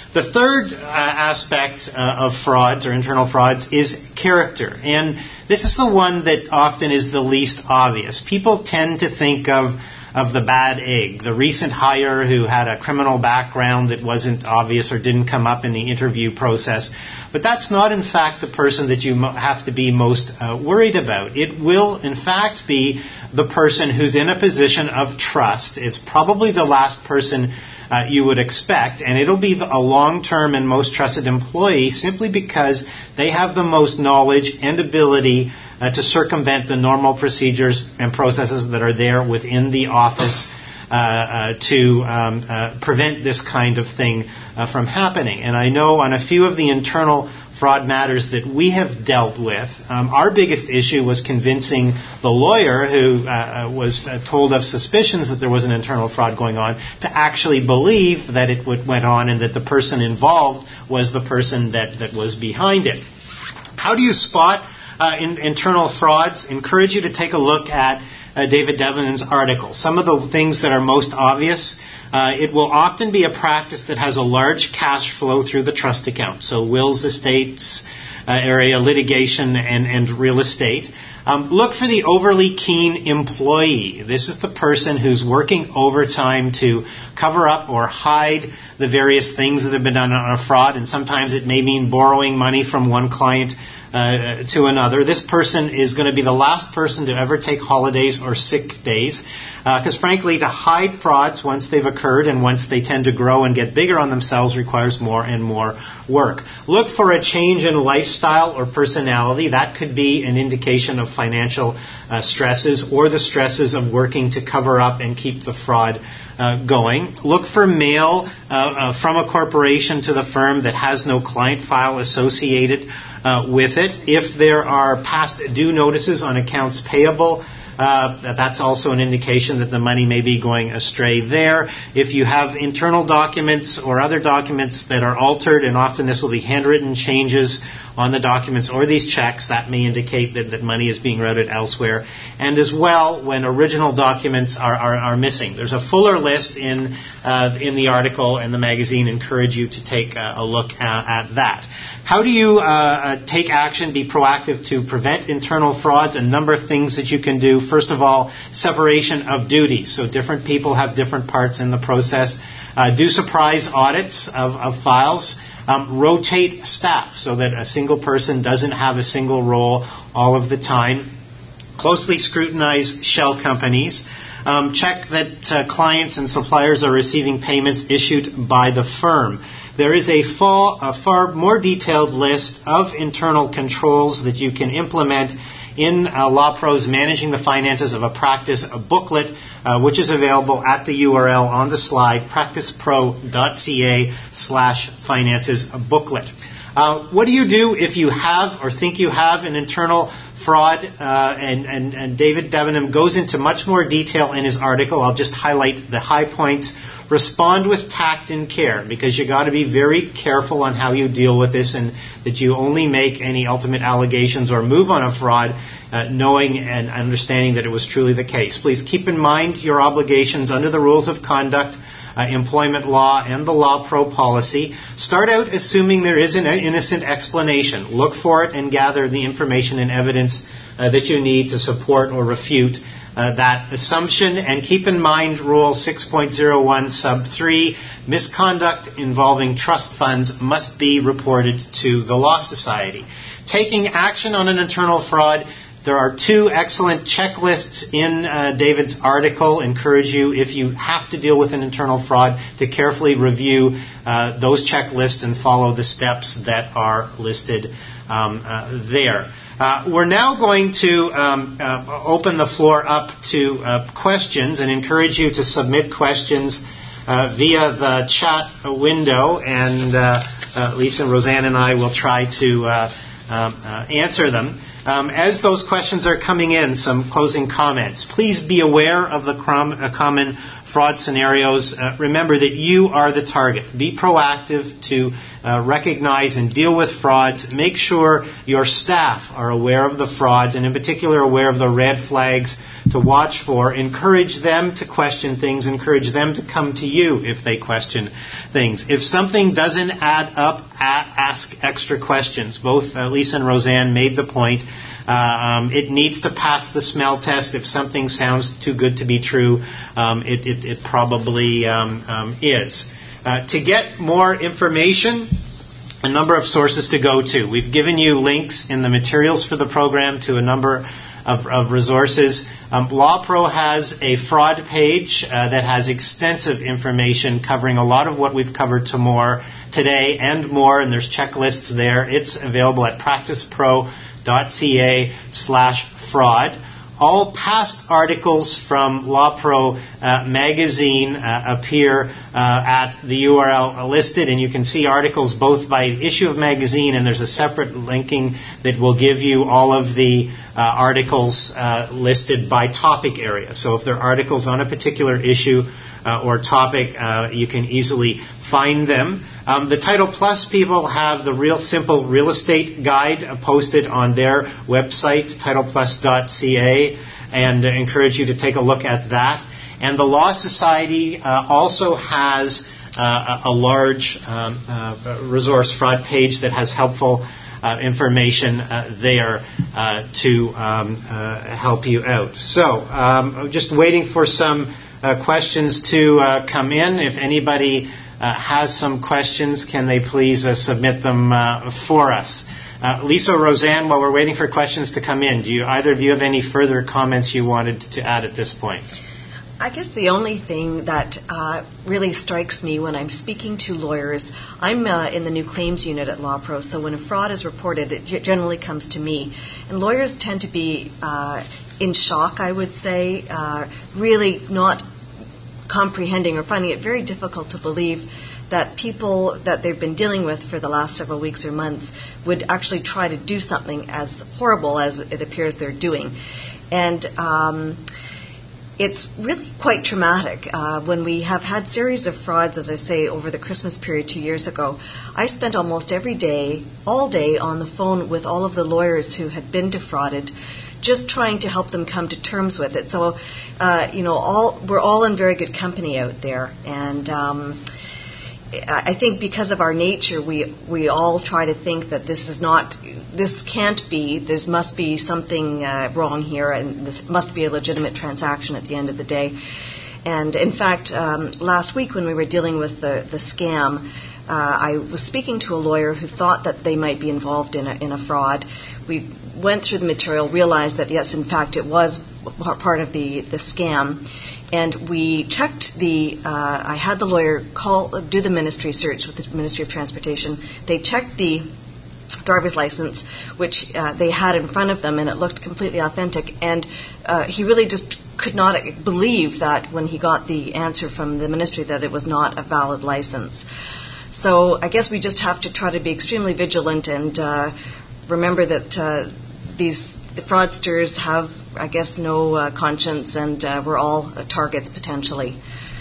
The third uh, aspect uh, of frauds or internal frauds is character. And this is the one that often is the least obvious. People tend to think of of the bad egg, the recent hire who had a criminal background that wasn't obvious or didn't come up in the interview process. But that's not, in fact, the person that you mo- have to be most uh, worried about. It will, in fact, be the person who's in a position of trust. It's probably the last person uh, you would expect, and it'll be the, a long-term and most trusted employee simply because they have the most knowledge and ability Uh, to circumvent the normal procedures and processes that are there within the office uh, uh, to um, uh, prevent this kind of thing uh, from happening. And I know on a few of the internal fraud matters that we have dealt with, um, our biggest issue was convincing the lawyer who uh, was uh, told of suspicions that there was an internal fraud going on to actually believe that it w- went on and that the person involved was the person that, that was behind it. How do you spot Uh, in, internal frauds? Encourage you to take a look at uh, David Debenham's article. Some of the things that are most obvious, uh, it will often be a practice that has a large cash flow through the trust account. So wills, estates, uh, area, litigation, and, and real estate. Um, look for the overly keen employee. This is the person who's working overtime to cover up or hide the various things that have been done on a fraud, and sometimes it may mean borrowing money from one client Uh, to another. This person is going to be the last person to ever take holidays or sick days because, uh, frankly, to hide frauds once they've occurred and once they tend to grow and get bigger on themselves requires more and more work. Look for a change in lifestyle or personality. That could be an indication of financial uh, stresses or the stresses of working to cover up and keep the fraud Uh, going. Look for mail uh, uh, from a corporation to the firm that has no client file associated uh, with it. If there are past due notices on accounts payable, uh, that's also an indication that the money may be going astray there. If you have internal documents or other documents that are altered, and often this will be handwritten changes on the documents or these checks, that may indicate that, that money is being routed elsewhere. And as well, when original documents are, are, are missing. There's a fuller list in uh, in the article and the magazine. Encourage you to take a, a look at, at that. How do you uh, take action, be proactive to prevent internal frauds? A number of things that you can do. First of all, separation of duties. So different people have different parts in the process. Uh, do surprise audits of, of files. Um, rotate staff so that a single person doesn't have a single role all of the time. Closely scrutinize shell companies. Um, check that uh, clients and suppliers are receiving payments issued by the firm. There is a far, a far more detailed list of internal controls that you can implement in uh, LawPro's Managing the Finances of a Practice, a booklet, uh, which is available at the U R L on the slide, practicepro.ca slash finances booklet. Uh, what do you do if you have or think you have an internal fraud? Uh, and, and, and David Debenham goes into much more detail in his article. I'll just highlight the high points. Respond with tact and care, because you got to be very careful on how you deal with this, and that you only make any ultimate allegations or move on a fraud uh, knowing and understanding that it was truly the case. Please keep in mind your obligations under the rules of conduct, uh, employment law, and the LawPro policy. Start out assuming there is an innocent explanation. Look for it and gather the information and evidence uh, that you need to support or refute Uh, that assumption. And keep in mind Rule six point oh one sub three, misconduct involving trust funds must be reported to the Law Society. Taking action on an internal fraud, there are two excellent checklists in uh, David's article. Encourage you, if you have to deal with an internal fraud, to carefully review uh, those checklists and follow the steps that are listed um, uh, there. Uh, we're now going to um, uh, open the floor up to uh, questions and encourage you to submit questions uh, via the chat window, and uh, uh, Lisa, Roseanne, and I will try to uh, um, uh, answer them. Um, as those questions are coming in, some closing comments. Please be aware of the crom- uh, common fraud scenarios, uh, remember that you are the target. Be proactive to uh, recognize and deal with frauds. Make sure your staff are aware of the frauds, and in particular aware of the red flags to watch for. Encourage them to question things. Encourage them to come to you if they question things. If something doesn't add up, ask extra questions. Both uh, Lisa and Roseanne made the point. Uh, um, it needs to pass the smell test. If something sounds too good to be true, um, it, it, it probably um, um, is. Uh, to get more information, a number of sources to go to. We've given you links in the materials for the program to a number of, of resources. Um, LawPro has a fraud page uh, that has extensive information covering a lot of what we've covered to more today and more, and there's checklists there. It's available at practicepro.ca slash fraud. All past articles from LawPro uh, magazine uh, appear uh, at the U R L listed, and you can see articles both by issue of magazine, and there's a separate linking that will give you all of the uh, articles uh, listed by topic area. So if there are articles on a particular issue uh, or topic, uh, you can easily find them. Um, the Title Plus people have the Real Simple Real Estate Guide uh, posted on their website, title plus dot c a, and uh, encourage you to take a look at that. And the Law Society uh, also has uh, a, a large um, uh, resource fraud page that has helpful uh, information uh, there uh, to um, uh, help you out. So, um, just waiting for some uh, questions to uh, come in. If anybody Uh, has some questions, can they please uh, submit them uh, for us? Uh, Lisa or Roseanne, while we're waiting for questions to come in, do you either of you have any further comments you wanted to add at this point? I guess the only thing that uh, really strikes me when I'm speaking to lawyers, I'm uh, in the new claims unit at LawPro, so when a fraud is reported, it g- generally comes to me. And lawyers tend to be uh, in shock, I would say, uh, really not comprehending or finding it very difficult to believe that people that they've been dealing with for the last several weeks or months would actually try to do something as horrible as it appears they're doing. And um, it's really quite traumatic. Uh, when we have had series of frauds, as I say, over the Christmas period two years ago, I spent almost every day, all day, on the phone with all of the lawyers who had been defrauded, just trying to help them come to terms with it. So, uh, you know, all we're all in very good company out there. And um, I think because of our nature, we we all try to think that this is not, this can't be, there must be something uh, wrong here, and this must be a legitimate transaction at the end of the day. And in fact, um, last week when we were dealing with the, the scam, uh, I was speaking to a lawyer who thought that they might be involved in a, in a fraud. We went through the material, realized that, yes, in fact, it was part of the, the scam. And we checked the, uh, I had the lawyer call, do the ministry search with the Ministry of Transportation. They checked the driver's license, which uh, they had in front of them, and it looked completely authentic. And uh, he really just could not believe that when he got the answer from the ministry that it was not a valid license. So I guess we just have to try to be extremely vigilant and uh, remember that uh, these the fraudsters have, I guess, no uh, conscience, and uh, we're all uh, targets potentially.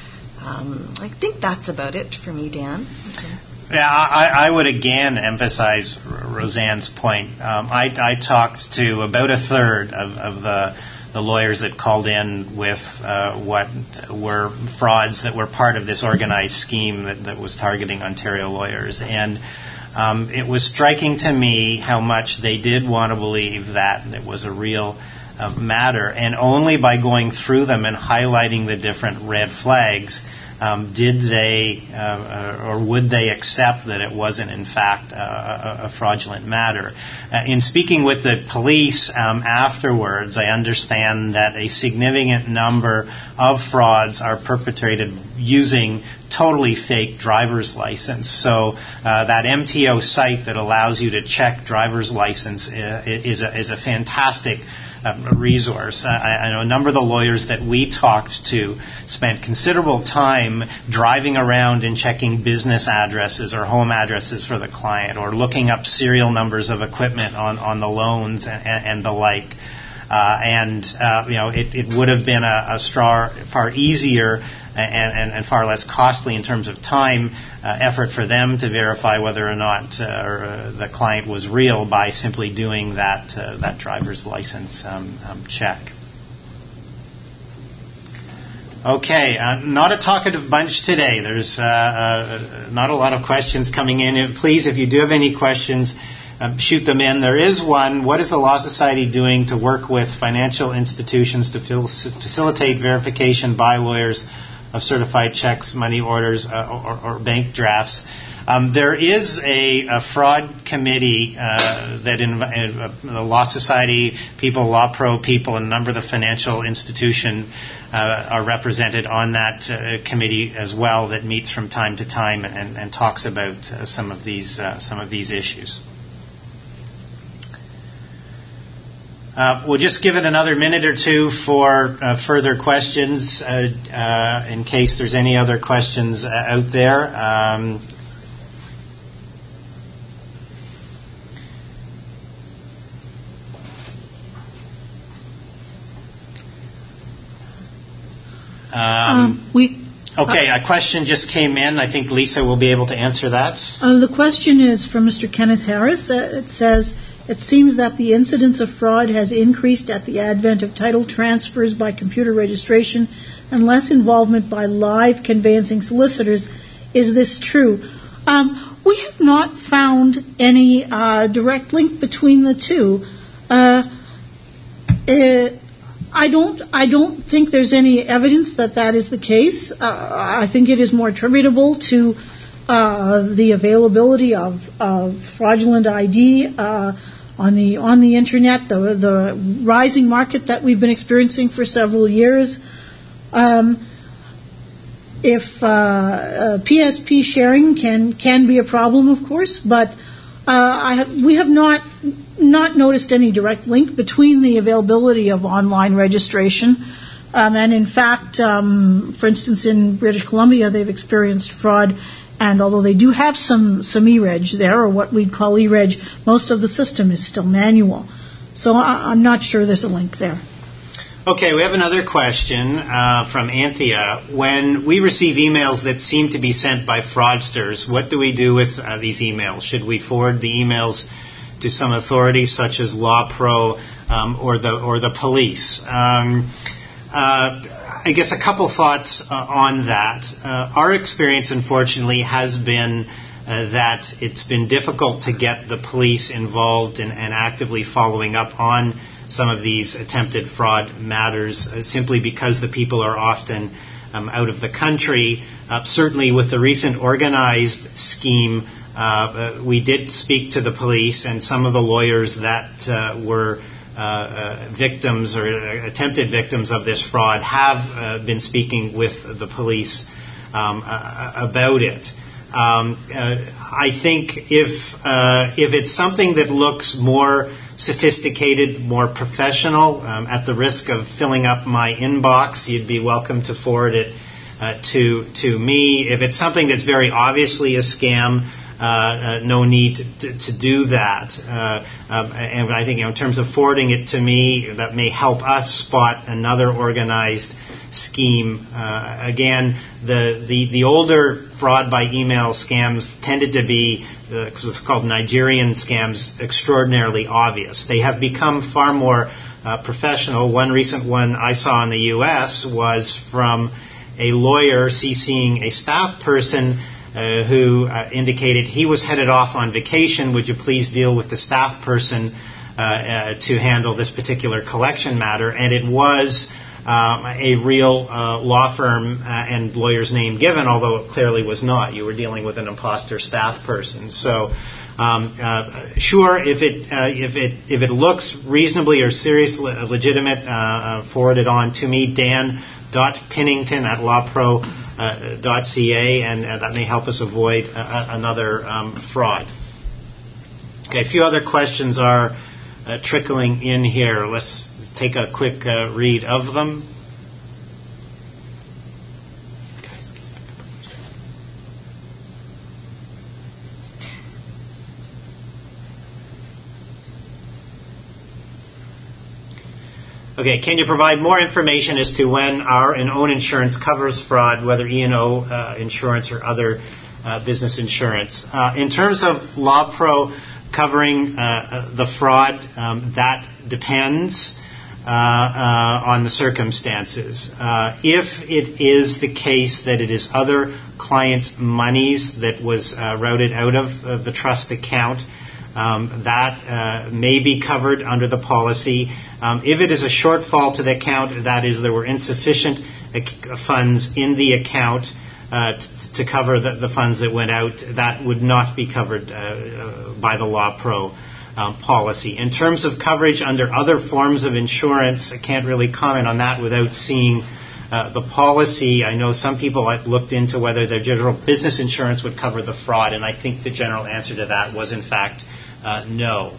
Um, I think that's about it for me, Dan. Okay. Yeah, I, I would again emphasize Roseanne's point. Um, I, I talked to about a third of, of the, the lawyers that called in with uh, what were frauds that were part of this organized scheme that, that was targeting Ontario lawyers. And Um, it was striking to me how much they did want to believe that it was a real uh, matter, and only by going through them and highlighting the different red flags um, did they uh, or would they accept that it wasn't in fact uh, a, a fraudulent matter. Uh, in speaking with the police um, afterwards, I understand that a significant number of frauds are perpetrated using totally fake driver's license. So uh, that M T O site that allows you to check driver's license uh, is a, is a fantastic uh, resource. I, I know a number of the lawyers that we talked to spent considerable time driving around and checking business addresses or home addresses for the client, or looking up serial numbers of equipment on, on the loans and, and, and the like. Uh, and, uh, you know, it, it would have been a, a far, far easier and, and, and far less costly in terms of time, uh, effort for them to verify whether or not uh, or, uh, the client was real by simply doing that uh, that driver's license um, um, check. Okay, uh, not a talkative bunch today. There's uh, uh, not a lot of questions coming in. Please, if you do have any questions, uh, shoot them in. There is one. What is the Law Society doing to work with financial institutions to fil- facilitate verification by lawyers of certified checks, money orders, uh, or, or bank drafts? Um, there is a, a fraud committee uh, that in, uh, the Law Society people, Law Pro people, and a number of the financial institution uh, are represented on that uh, committee as well, that meets from time to time and, and talks about uh, some of these uh, some of these issues. Uh, we'll just give it another minute or two for uh, further questions, uh, uh, in case there's any other questions uh, out there. Um, um, um, we okay, a question just came in. I think Lisa will be able to answer that. Uh, the question is from Mister Kenneth Harris. Uh, it says, it seems that the incidence of fraud has increased at the advent of title transfers by computer registration and less involvement by live conveyancing solicitors. Is this true? Um, we have not found any uh, direct link between the two. Uh, uh, I don't. I don't think there's any evidence that that is the case. Uh, I think it is more attributable to uh, the availability of, of fraudulent I D uh, on the on the internet, the the rising market that we've been experiencing for several years. Um, if uh, uh, P S P sharing can can be a problem, of course, but uh, I have, we have not not noticed any direct link between the availability of online registration um, and, in fact, um, for instance, in British Columbia, they've experienced fraud. And although they do have some, some E-reg there, or what we'd call E-reg, most of the system is still manual. So I, I'm not sure there's a link there. Okay, we have another question uh, from Anthea. When we receive emails that seem to be sent by fraudsters, what do we do with uh, these emails? Should we forward the emails to some authorities such as Law Pro um, or the or the police? Um, uh, I guess a couple thoughts uh, on that. Uh, our experience, unfortunately, has been uh, that it's been difficult to get the police involved in, and actively following up on some of these attempted fraud matters, uh, simply because the people are often um, out of the country. Uh, certainly with the recent organized scheme, uh, uh, we did speak to the police, and some of the lawyers that uh, were Uh, uh, victims or uh, attempted victims of this fraud have uh, been speaking with the police um, uh, about it. Um, uh, I think if uh, if it's something that looks more sophisticated, more professional, um, at the risk of filling up my inbox, you'd be welcome to forward it uh, to to me. If it's something that's very obviously a scam, Uh, uh, no need to, to do that. Uh, um, and I think, you know, in terms of forwarding it to me, that may help us spot another organized scheme. Uh, again, the, the, the older fraud by email scams tended to be, uh, it's called Nigerian scams, extraordinarily obvious. They have become far more uh, professional. One recent one I saw in the U S was from a lawyer CCing a staff person Uh, who uh, indicated he was headed off on vacation. Would you please deal with the staff person uh, uh, to handle this particular collection matter? And it was um, a real uh, law firm uh, and lawyer's name given, although it clearly was not. You were dealing with an imposter staff person. So, um, uh, sure, if it uh, if it if it looks reasonably or seriously legitimate, uh, uh, forward it on to me, Dan dot Pennington at lawpro. Uh, .ca, and uh, that may help us avoid uh, another um, fraud. Okay, a few other questions are uh, trickling in here. Let's take a quick uh, read of them. Okay, can you provide more information as to when our and own insurance covers fraud, whether E and O uh, insurance or other uh, business insurance? Uh, in terms of LawPro covering uh, the fraud, um, that depends uh, uh, on the circumstances. Uh, if it is the case that it is other clients' monies that was uh, routed out of uh, the trust account, um, that uh, may be covered under the policy. Um, if it is a shortfall to the account, that is, there were insufficient uh, funds in the account uh, t- to cover the, the funds that went out, that would not be covered uh, uh, by the LawPro um, policy. In terms of coverage under other forms of insurance, I can't really comment on that without seeing uh, the policy. I know some people have looked into whether their general business insurance would cover the fraud, and I think the general answer to that was, in fact, uh, no.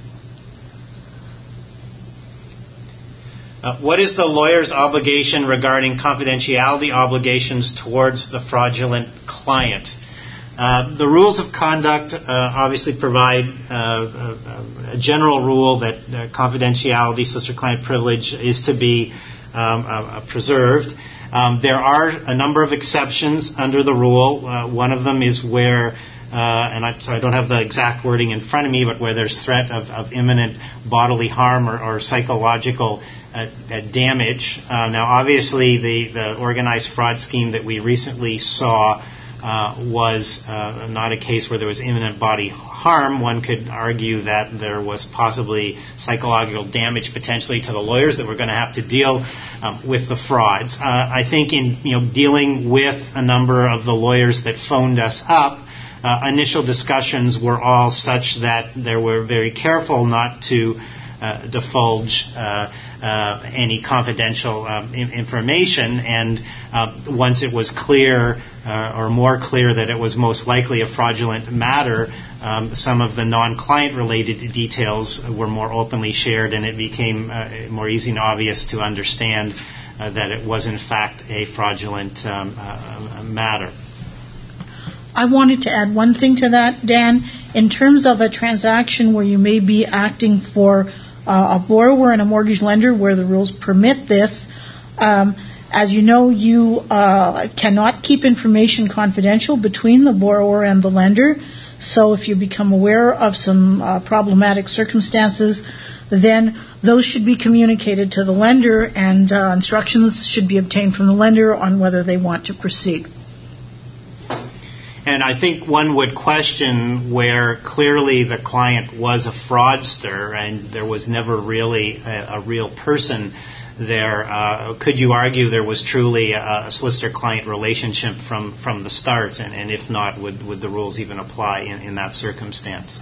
Uh, what is the lawyer's obligation regarding confidentiality obligations towards the fraudulent client? Uh, the rules of conduct uh, obviously provide uh, a, a general rule that uh, confidentiality, sister-client privilege, is to be um, uh, preserved. Um, there are a number of exceptions under the rule. Uh, one of them is where Uh, and I, so I don't have the exact wording in front of me, but where there's threat of, of imminent bodily harm or, or psychological uh, uh, damage. Uh, now, obviously, the, the organized fraud scheme that we recently saw uh, was uh, not a case where there was imminent body harm. One could argue that there was possibly psychological damage potentially to the lawyers that were going to have to deal um, with the frauds. Uh, I think in you know dealing with a number of the lawyers that phoned us up, Uh, initial discussions were all such that they were very careful not to uh, divulge uh, uh, any confidential um, in- information. And uh, once it was clear uh, or more clear that it was most likely a fraudulent matter, um, some of the non-client related details were more openly shared, and it became uh, more easy and obvious to understand uh, that it was in fact a fraudulent um, uh, matter. I wanted to add one thing to that, Dan. In terms of a transaction where you may be acting for uh, a borrower and a mortgage lender where the rules permit this, um, as you know, you uh, cannot keep information confidential between the borrower and the lender. So if you become aware of some uh, problematic circumstances, then those should be communicated to the lender, and uh, instructions should be obtained from the lender on whether they want to proceed. And I think one would question where clearly the client was a fraudster and there was never really a, a real person there. Uh, could you argue there was truly a, a solicitor-client relationship from, from the start? And, and if not, would, would the rules even apply in, in that circumstance?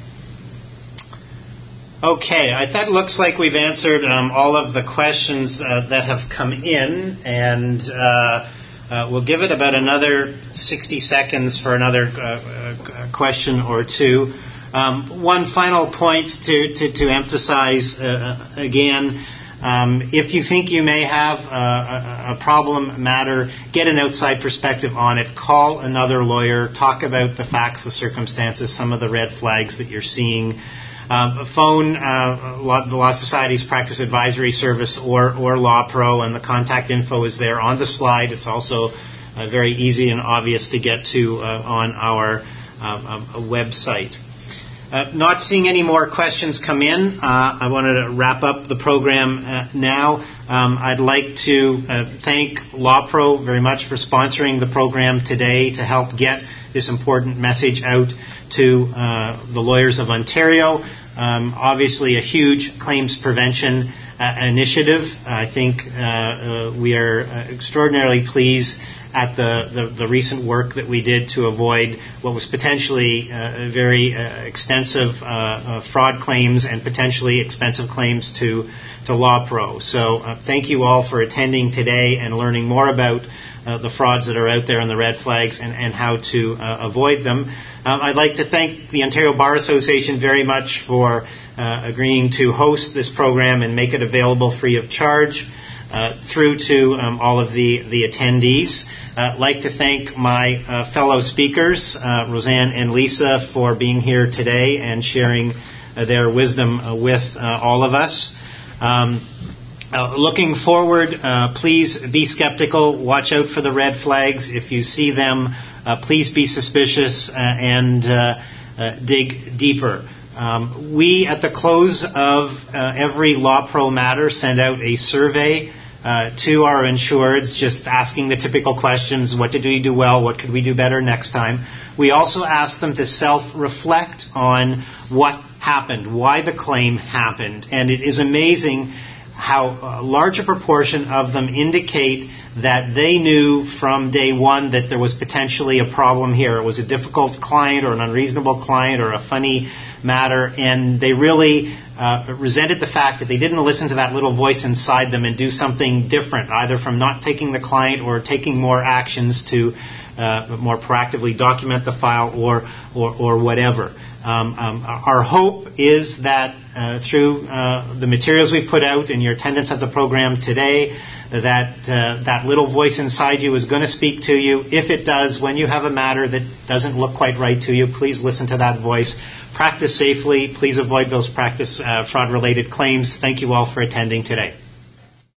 Okay, I, that looks like we've answered um, all of the questions uh, that have come in, and uh, Uh, we'll give it about another sixty seconds for another uh, uh, question or two. Um, one final point to, to, to emphasize uh, again, um, if you think you may have a, a, a problem matter, get an outside perspective on it. Call another lawyer. Talk about the facts, the circumstances, some of the red flags that you're seeing. Uh, phone uh, the Law Society's Practice Advisory Service or, or LawPro, and the contact info is there on the slide. It's also uh, very easy and obvious to get to uh, on our uh, uh, website. Uh, not seeing any more questions come in, uh, I wanted to wrap up the program uh, now. Um, I'd like to uh, thank LawPro very much for sponsoring the program today to help get this important message out to uh, the lawyers of Ontario. Um, obviously, a huge claims prevention uh, initiative. I think uh, uh, we are extraordinarily pleased at the, the, the recent work that we did to avoid what was potentially uh, very uh, extensive uh, uh, fraud claims and potentially expensive claims to, to LawPro. So uh, thank you all for attending today and learning more about Uh, the frauds that are out there and the red flags and, and how to uh, avoid them. Um, I'd like to thank the Ontario Bar Association very much for uh, agreeing to host this program and make it available free of charge uh, through to um, all of the, the attendees. I'd uh, like to thank my uh, fellow speakers, uh, Roseanne and Lisa, for being here today and sharing uh, their wisdom uh, with uh, all of us. Um, Uh, looking forward, uh, please be skeptical. Watch out for the red flags. If you see them, uh, please be suspicious uh, and uh, uh, dig deeper. Um, we, at the close of uh, every Law Pro matter, send out a survey uh, to our insureds, just asking the typical questions: what did we do well? What could we do better next time? We also ask them to self-reflect on what happened, why the claim happened, and it is amazing how a larger proportion of them indicate that they knew from day one that there was potentially a problem here. It was a difficult client or an unreasonable client or a funny matter, and they really uh, resented the fact that they didn't listen to that little voice inside them and do something different, either from not taking the client or taking more actions to uh, more proactively document the file or or, or whatever. Um, um, our hope is that uh, through uh, the materials we've put out and your attendance at the program today, that uh, that little voice inside you is going to speak to you. If it does, when you have a matter that doesn't look quite right to you, please listen to that voice. Practice safely. Please avoid those practice uh, fraud-related claims. Thank you all for attending today.